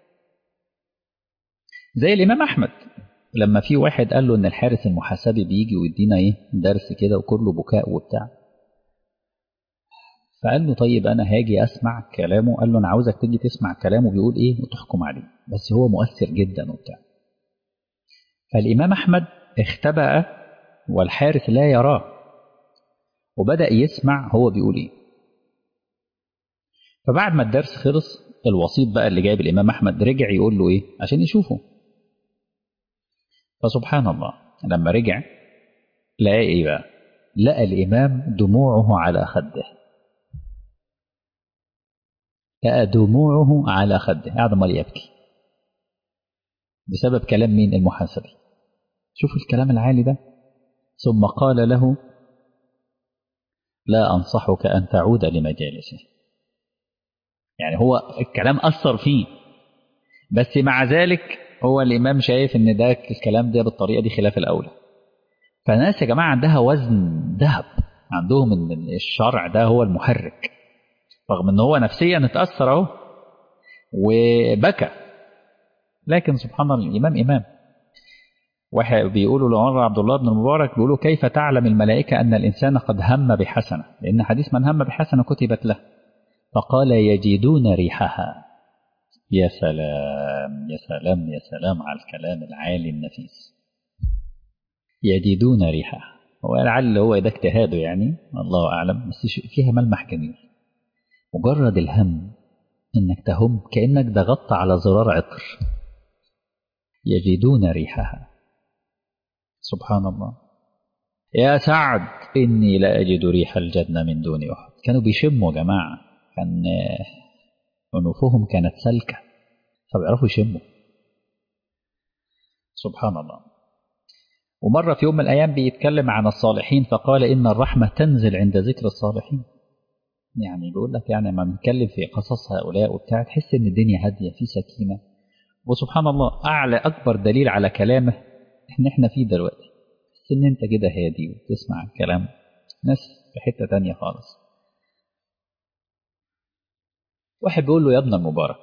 زي الإمام أحمد لما في واحد قال له إن الحارس المحاسبي بيجي ويدينا درس كده وكله بكاء وبتاع، فقال له طيب أنا هاجي أسمع كلامه. قال له أنا عاوزك تيجي تسمع كلامه بيقول إيه وتحكم عليه، بس هو مؤثر جدا وبتاع. فالإمام أحمد اختبأ والحارس لا يراه، وبدأ يسمع هو بيقول إيه. فبعد ما الدرس خلص الوسيط بقى اللي جايب الإمام أحمد رجع يقول له إيه عشان يشوفه. فسبحان الله لما رجع لقى إيه بقى؟ لقى الإمام دموعه على خده، لقى دموعه على خده قاعد مال يبكي بسبب كلام مين؟ المحاسبي. شوف الكلام العالي ده. ثم قال له لا أنصحك أن تعود لمجالسه. يعني هو الكلام أثر فيه، بس مع ذلك هو الإمام شايف إن ده الكلام ده بالطريقة دي خلاف الأولى. فالناس يا جماعة عندها وزن ذهب، عندهم إن الشرع ده هو المحرك، رغم إن هو نفسيا اتأثر أهو وبكى، لكن سبحان الله الإمام إمام. واحد بيقولوا لعمر عبد الله بن المبارك بيقولوا كيف تعلم الملائكة أن الإنسان قد هم بحسنة؟ لأن حديث من هم بحسنة كتبت له. فقال يجدون ريحها. يا سلام يا سلام يا سلام على الكلام العالي النفيس. يجدون ريحها، ولعل هو ده اجتهاده يعني الله أعلم، بس فيها ملمح جميل. مجرد الهم إنك تهم كأنك ضغطت على زرار عطر. يجدون ريحها. سبحان الله. يا سعد إني لا أجد ريح الجنة من دون أحد. كانوا بيشموا يا جماعة، كان أنوفهم كانت سلكة فبيعرفوا يشموا. سبحان الله. ومرة في يوم من الأيام بيتكلم عن الصالحين فقال إن الرحمة تنزل عند ذكر الصالحين. يعني بيقول لك يعني لما بنتكلم في قصص هؤلاء وبتاع تحس إن الدنيا هادية في سكينة. وسبحان الله أعلى أكبر دليل على كلامه إن إحنا فيه دلوقتي، تحس إن أنت كده هادي وتسمع كلام ناس في حتة تانية خالص. واحد بيقول له يا ابن المبارك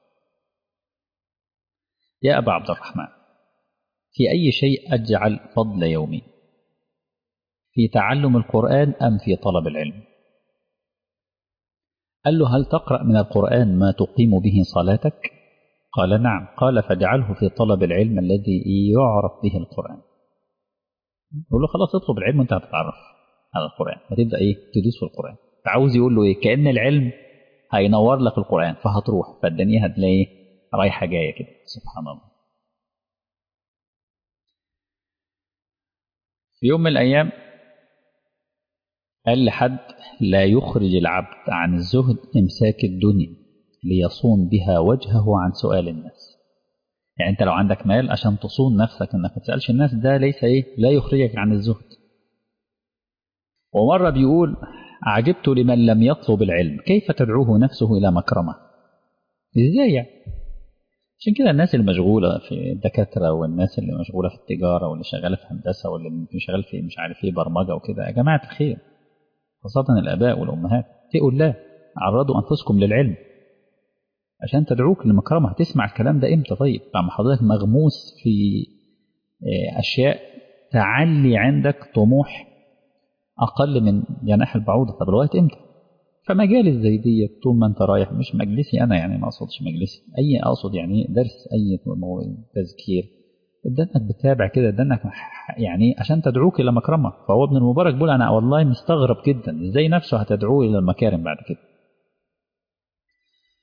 يا أبا عبد الرحمن في أي شيء أجعل فضل يومي، في تعلم القرآن أم في طلب العلم؟ قال له هل تقرأ من القرآن ما تقيم به صلاتك؟ قال نعم. قال فاجعله في طلب العلم الذي يعرف به القرآن. يقول له خلاص اطلب العلم وانت هتتعرف على القرآن، هتبدأ تدوس في القرآن. فعاوز يقول له كأن العلم هينور لك القرآن فهتروح، فالدنيا هتلاقي رايحة جاية كده. سبحان الله. في يوم من الأيام قال لحد لا يخرج العبد عن الزهد إمساك الدنيا ليصون بها وجهه عن سؤال الناس. يعني أنت لو عندك مال عشان تصون نفسك أنك ما تسألش الناس، ده ليس لا يخرجك عن الزهد. ومرة بيقول عجبت لمن لم يطلب العلم كيف تدعوه نفسه إلى مكرمة. إزاي يعني؟ عشان كده الناس المشغولة في الدكاترة والناس اللي مشغولة في التجارة واللي شغالة في هندسة واللي شغال في مش عارف ايه برمجة وكده، يا جماعة الخير خاصة الآباء والأمهات اتقوا الله، عرضوا أنفسكم للعلم عشان تدعوك للمكرمة. هتسمع الكلام ده إمتى؟ طيب لما حضرتك مغموس في أشياء تعلي عندك طموح أقل من جناح البعوضة، طب الوقت إمتى؟ فمجالس زي دي طول ما أنت رايح، مش مجلسي أنا يعني، ما أقصدش مجلسي أقصد يعني درس أي تذكير، إنك بتتابع كده، إنك يعني عشان تدعوك إلى مكرمة. فهو ابن المبارك بيقول أنا والله مستغرب جدا إزاي نفسه هتدعوه إلى المكارم بعد كده.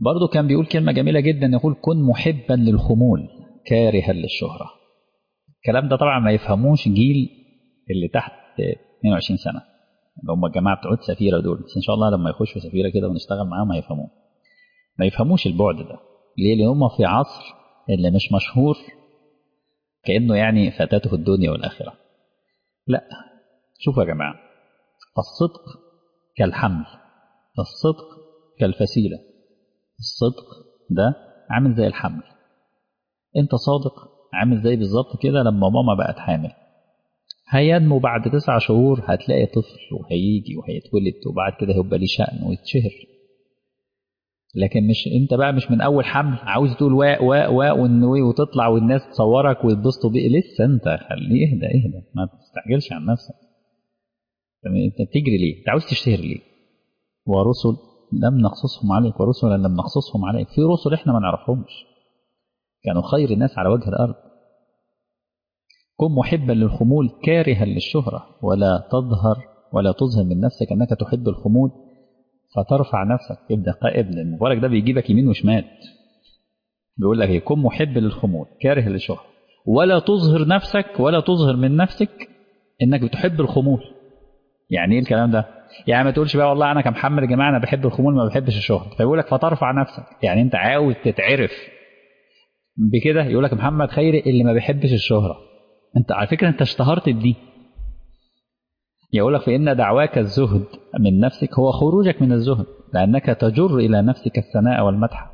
برضه كان بيقول كلمة جميلة جدا، يقول كن محبا للخمول كارها للشهرة. الكلام ده طبعا ما يفهموش جيل اللي تحت 22 سنة اللي هم الجماعة بتوع سفيرة دول، بس إن شاء الله لما يخشوا سفيرة كده ونشتغل معاهم هيفهموه. ما يفهموش البعد ده. ليه؟ لأن هم في عصر اللي مش مشهور كأنه يعني فاتته الدنيا والآخرة. لا، شوفوا يا جماعة، الصدق كالحمل، الصدق كالفسيلة. الصدق ده عامل زي الحمل. انت صادق عامل زي بالظبط كده لما ماما بقت حامل، هينمو بعد 9 شهور هتلاقي طفل وهيجي وهيتولد وبعد كده هيبقى ليه شأن ويتشهر. لكن مش انت بقى مش من اول حمل عاوز تقول واء واء واء وتطلع والناس تصورك ويتبسطوا بيه. لسه انت خليه اهدى اهدى، ما تستعجلش عن نفسك. انت بتجري ليه؟ انت عاوز تشتهر ليه؟ ورسل لم نقصصهم عليك ورسلا لم نقصصهم عليك. في رسل احنا ما نعرفهمش كانوا خير الناس على وجه الارض. كن محبا للخمول كارها للشهرة، ولا تظهر من نفسك انك تحب الخمول فترفع نفسك. ابن المبارك ده بيجيبك يمين وشمال، بيقول لك كن محب للخمول كاره للشهرة، ولا تظهر نفسك ولا تظهر من نفسك انك بتحب الخمول. يعني ايه الكلام ده؟ يعني ما تقولش بقى والله انا كمحمد يا جماعه انا بحب الخمول ما بحبش الشهرة، فيقول لك فترفع نفسك. يعني انت عاوز تتعرف بكده، يقول لك محمد خيري اللي ما بيحبش الشهرة. انت على فكره انت اشتهرت بدي. يقول لك فإن دعواك الزهد من نفسك هو خروجك من الزهد، لأنك تجر إلى نفسك الثناء والمدح.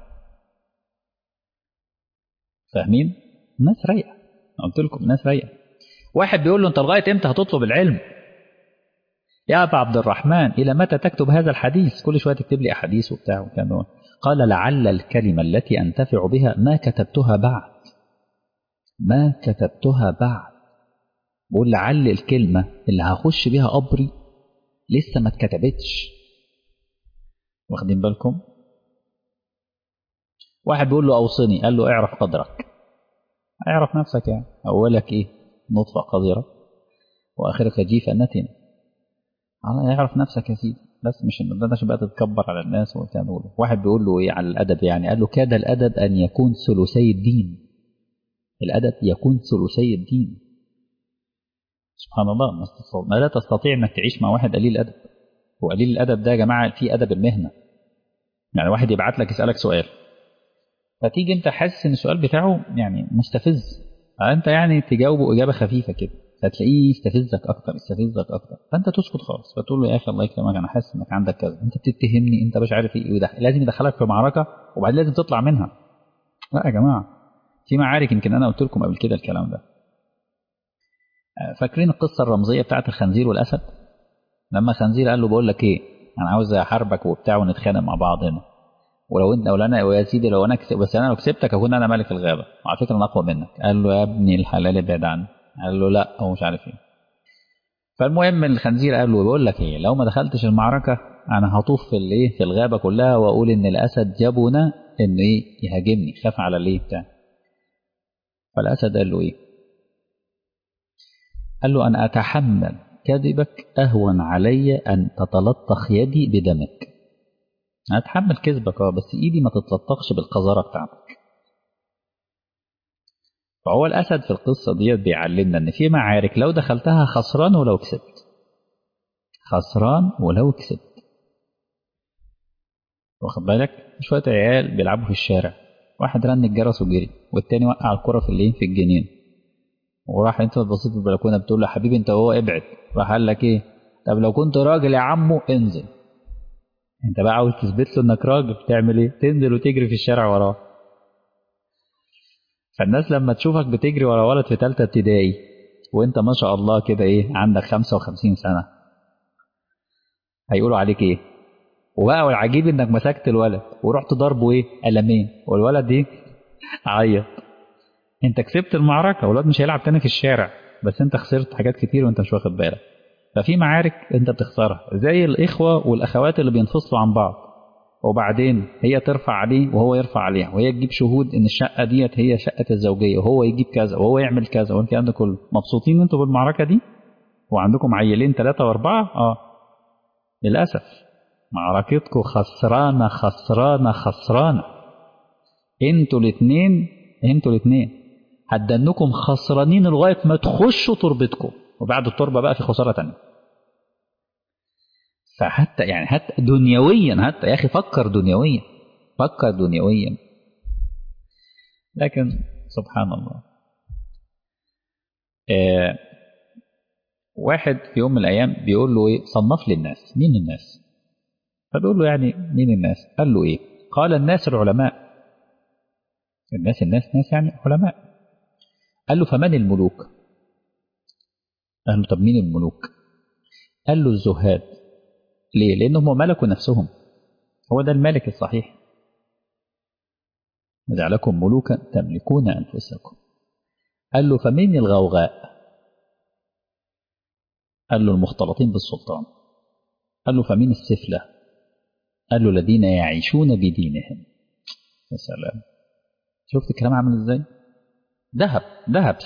فاهمين؟ الناس رايقة، قلت لكم الناس رايقة. واحد بيقول له أنت لغاية إمتى هتطلب العلم؟ يا أبا عبد الرحمن إلى متى تكتب هذا الحديث؟ كل شوية تكتب لي أحاديث وبتاع وكان. قال لعل الكلمة التي أنتفع بها ما كتبتها بعد. ما كتبتها بعد. بقول لعل الكلمة اللي هخش بها قبري لسه ما اتكتبتش. واخدين بالكم؟ واحد بيقول له أوصني، قال له اعرف قدرك. اعرف نفسك. يعني أولك إيه؟ نطفة قذرة وآخرك جيفة نتنة. اعرف نفسك يا سيدي، بس مش إن ده بقى تتكبر على الناس وتعمل. واحد بيقول له إيه على الأدب؟ يعني قال له كاد الأدب أن يكون ثلثي الدين. الأدب يكون ثلثي الدين. سبحان الله. ما لا تستطيع أنك تعيش مع واحد قليل الأدب. وقليل الأدب ده يا جماعة في أدب المهنة. يعني واحد يبعت لك يسألك سؤال، فتيجي انت حاسس ان السؤال بتاعه يعني مستفز، فانت يعني تجاوبه اجابه خفيفه كده، فتلاقيه يستفزك اكتر، فانت تسكت خالص، فتقول له يا اخي الله يكرمك انا حاسس انك عندك كذا، انت بتتهمني، انت مش عارف ايه، لازم يدخلك في معركه وبعدين لازم تطلع منها. لا يا جماعه، في معارك يمكن انا قلت لكم قبل كده الكلام ده. فاكرين القصه الرمزيه بتاعت الخنزير والاسد؟ لما خنزير قال له بقول لك ايه، انا عاوز احاربك وبتاع ونتخانق مع بعض هنا، ولو انا يا سيدي لو انا بس انا لو كسبتك اكون انا ملك الغابه، وعلى فكره انا اقوى منك. قال له يا ابني الحلال ابعد عني. قال له لا هو مش عارف ايه. فالمهم الخنزير قال له بقول لك ايه، لو ما دخلتش المعركه انا هطوف في الغابه كلها واقول ان الاسد جابنا انه ايه يهاجمني، خاف على الايه بتاع. فالاسد قال له ايه؟ قال له انا اتحمل كذبك اهون علي ان تتلطخ يدي بدمك. هتحمل كذبك بس ايدي ما تتلطخش بالقذاره بتاعتك. فهو الاسد في القصه ديت بيعلمنا ان في معارك لو دخلتها خسران ولو كسبت، خسران ولو كسبت. واخد بالك؟ شويه عيال بيلعبوا في الشارع، واحد رن الجرس وجري والتاني وقع الكره في الجنين، وراح انت بصيت في البلكونه بتقول له حبيبي انت وهو ابعد، راح قال لك ايه؟ طب لو كنت راجل يا عمو انزل. انت بقى عاوز تثبت له انك راجل، تعمل ايه؟ تنزل وتجري في الشارع وراه. فالناس لما تشوفك بتجري ورا ولد في ثالثه ابتدائي وانت ما شاء الله كده ايه عندك 55 سنه، هيقولوا عليك ايه؟ وبقى والعجيب انك مسكت الولد ورحت ضربه ايه؟ قلمين، والولد ايه؟ عيط. انت كسبت المعركه والولد مش هيلعب تاني في الشارع، بس انت خسرت حاجات كتير وانت مش واخد بالك. ففي معارك انت بتخسرها، زي الاخوه والاخوات اللي بينفصلوا عن بعض، وبعدين هي ترفع عليه وهو يرفع عليها، وهي تجيب شهود ان الشقه ديت هي شقه الزوجيه، وهو يجيب كذا وهو يعمل كذا والكلام ده كله. مبسوطين انتوا بالمعركه دي؟ وعندكم عيلين 3 و4؟ للاسف. معركتكم خسرانة خسرانة خسرانة. انتوا الاثنين هتدنكم خسرانين لغاية ما تخشوا تربتكم، وبعد التربة بقى في خسارة تانية. فحتى يعني حتى دنيويا، حتى يا أخي فكر دنيويا، فكر دنيويا. لكن سبحان الله، واحد في يوم من الأيام بيقول له إيه، صنف لي الناس، مين الناس؟ فبيقول له يعني مين الناس؟ قال له إيه؟ قال الناس العلماء. الناس ناس يعني علماء. قال له فمن الملوك؟ قال له طب مين الملوك؟ قال له الزهاد. ليه؟ لأنهم ملكوا نفسهم، هو ده الملك الصحيح. جعلكم ملوكا تملكون أنفسكم. قال له فمن الغوغاء؟ قال له المختلطين بالسلطان. قال له فمن السفلة؟ قال له الذين يعيشون بدينهم. يا سلام، شفت الكلام عامل ازاي؟ ذهب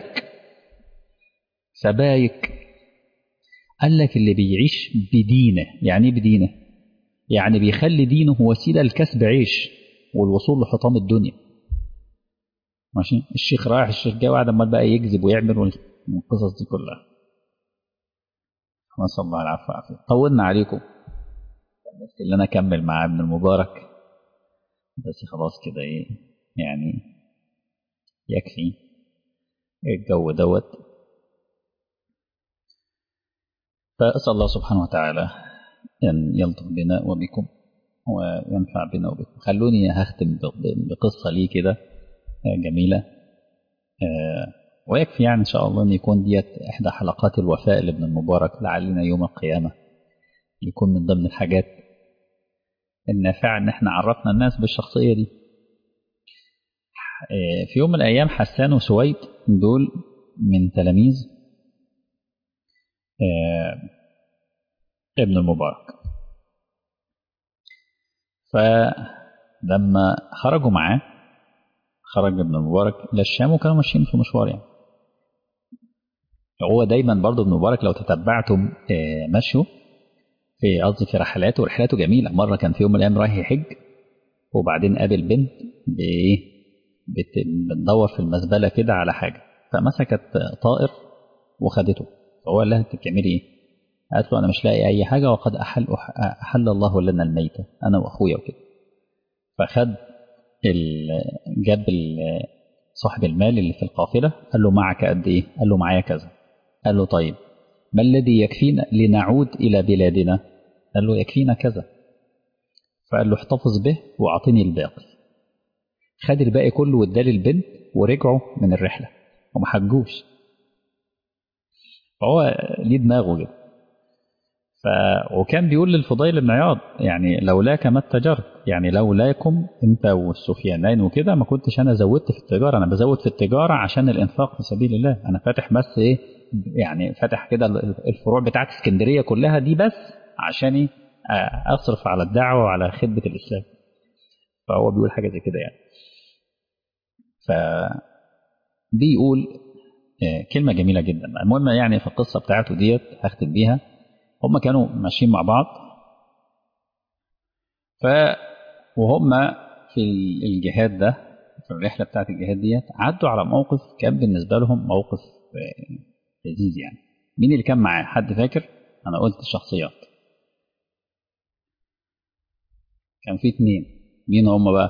سبايك. قال لك اللي بيعيش بدينه. يعني ايه بدينه؟ يعني بيخلي دينه وسيله لكسب عيش والوصول لحطام الدنيا. ماشي، الشيخ رايح الشيخ جاي، وقعد امال بقى يكذب ويعمل والقصص دي كلها. نسال الله العفو والعافيه. طولنا عليكم، بس اللي انا اكمل مع ابن المبارك، بس خلاص كده ايه يعني، يكفي الجو دوت. فاسال الله سبحانه وتعالى أن يلطف بنا وبكم وينفع بنا وبكم. خلوني هختم بقصة لي كده جميلة، ويكفي يعني إن شاء الله أن يكون ديت إحدى حلقات الوفاء لابن المبارك، لعلنا يوم القيامة يكون من ضمن الحاجات النافعة أن احنا عرفنا الناس بالشخصية دي. في يوم من الأيام حسان وسويد دول من تلاميذ ابن المبارك، فلما خرجوا معاه، خرج ابن المبارك إلى الشام وكانوا ماشيين في مشوار يعني. هو دايما برضه ابن المبارك لو تتبعتم مشوا في قصدي في رحلاته، ورحلاته جميلة. مرة كان في يوم من الأيام رايح يحج، وبعدين قابل بنت بتدور في المزبلة كده على حاجة، فمسكت طائر وخدته. فهو قال لها انت بتعملي ايه؟ قالت له انا مش لاقي اي حاجة، وقد أحل الله لنا الميتة انا واخويا وكده. فخد جاب صاحب المال اللي في القافلة، قال له معك قد ايه؟ قال له معايا كذا. قال له طيب ما الذي يكفينا لنعود إلى بلادنا؟ قال له يكفينا كذا. فقال له احتفظ به واعطني الباقي. خد الباقي كله واداه للبنت، ورجعوا من الرحلة وما حجوش. فهو ليه دماغه كده. وكان بيقول للفضيل بن عياض يعني لولاك ما اتجرت، يعني لولاكم انت والسفيانين وكده ما كنتش انا زودت في التجارة. انا بزود في التجارة عشان الانفاق في سبيل الله. انا فاتح بس ايه يعني، فاتح كده الفروع بتاعت اسكندرية كلها دي بس عشان ايه اصرف على الدعوة وعلى خدمة الاسلام. فهو بيقول حاجة زي كده يعني. فبيقول كلمة جميلة جدا. المهم يعني في القصة بتاعته ديت هختم بيها. هم كانوا ماشيين مع بعض، وهم في الجهاد ده، في الرحلة بتاعت الجهاد ديت، عدوا على موقف كان بالنسبة لهم موقف لذيذ يعني. مين اللي كان معاه؟ حد فاكر؟ أنا قلت الشخصيات، كان في 2. مين هم بقى؟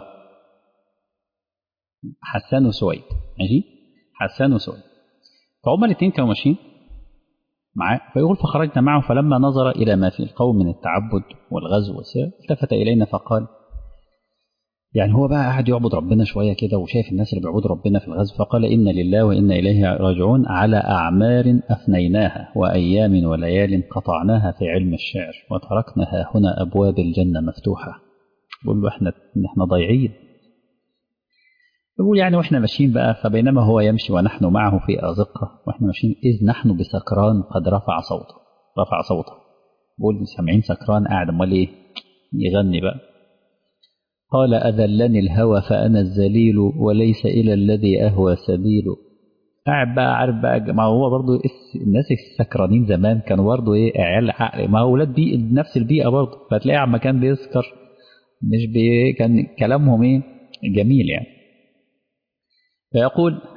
حسان وسويد. ماشي، حسان وسويد. فهم الاثنين كانوا ماشيين معاه. فيقول فخرجنا معه، فلما نظر إلى ما في القوم من التعبد والغزو والسير التفت إلينا فقال، يعني هو بقى قاعد يعبد ربنا شوية كده وشايف الناس اللي بيعبدوا ربنا في الغزو، فقال إن لله وإنا إليه راجعون على أعمار أفنيناها وأيام وليال قطعناها في علم الشعر وتركناها هنا أبواب الجنة مفتوحة. بقول له إحنا ضايعين. يقول يعني وإحنا ماشيين بقى، فبينما هو يمشي ونحن معه في أزقة وإحنا ماشيين إذ نحن بسكران قد رفع صوته. بقول سامعين سكران قاعد أمال إيه يغني بقى. قال أذلني الهوى فأنا الذليل وليس إلى الذي أهوى سبيل، قاعد بقى عارف بقى، ما هو برضو الناس السكرانين زمان كانوا برضو ايه عيال عقل، ما هو ولاد بيئة نفس البيئة برضو، فتلاقي عما كان بيسكر مش كان كلامهم ايه جميل يعني. فيقول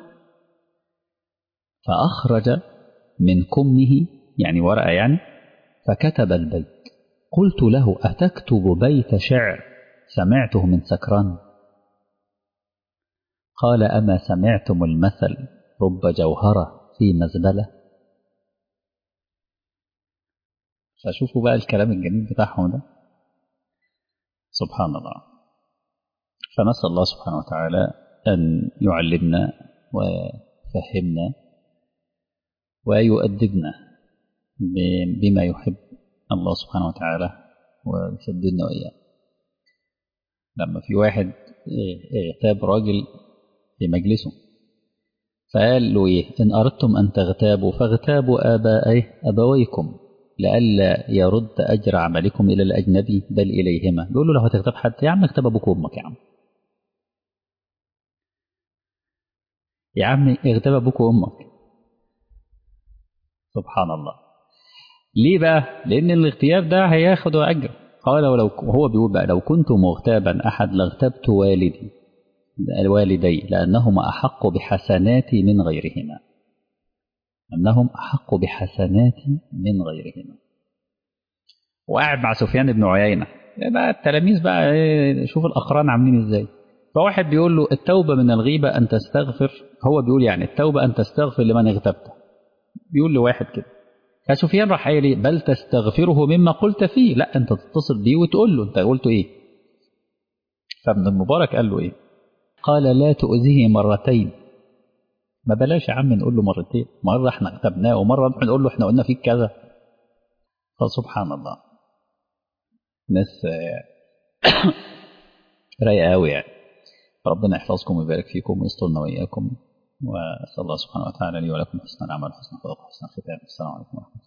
فأخرج من كمه يعني ورقة يعني، فكتب البيت. قلت له أتكتب بيت شعر سمعته من سكران؟ قال أما سمعتم المثل رب جوهرة في مزبلة؟ فشوفوا بقى الكلام الجميل بتاعهم ده، سبحان الله. فنسأل الله سبحانه وتعالى أن يعلمنا ويفهمنا ويؤدبنا بما يحب الله سبحانه وتعالى ويسددنا وإياه. لما في واحد اغتاب راجل في مجلسه، فقال له إيه؟ إن أردتم أن تغتابوا فاغتابوا أبويكم لئلا يرد أجر عملكم إلى الأجنبي بل إليهما. بيقول له لو هتغتاب حد يا عم اغتاب أبوك وأمك، يا عم اغتاب أبوك وأمك. سبحان الله. ليه بقى؟ لأن الاغتياب ده هياخد أجر. قال ولو هو بيقول بقى لو كنت مغتابا أحد لاغتبت الوالدي لأنهما أحق بحسناتي من غيرهما، أنهم أحق بحسناتي من غيرهما. وقاعد مع سفيان بن عيينة بقى التلاميذ بقى شوف الأقران عاملين إزاي. فواحد بيقول له التوبة من الغيبة أن تستغفر، هو بيقول يعني التوبة أن تستغفر لمن اغتبته، بيقول لواحد كده. فسفيان راح قايل لي بل تستغفره مما قلت فيه، لا أنت تتصل بيه وتقول له أنت قلت إيه. فابن المبارك قال له إيه؟ قال لا تؤذيه مرتين. ما بلاش يا عم نقول له مرتين، مرة احنا اغتبناه ومرة نروح نقول له احنا قلنا فيك كذا. فسبحان الله، ناس رايقة قوي يعني. ربنا يحفظكم ويبارك فيكم ويسترنا وإياكم، وأسأل الله سبحانه وتعالى لي ولكم حسن العمل، حسن الخلق، حسن الختام. السلام عليكم ورحمة الله.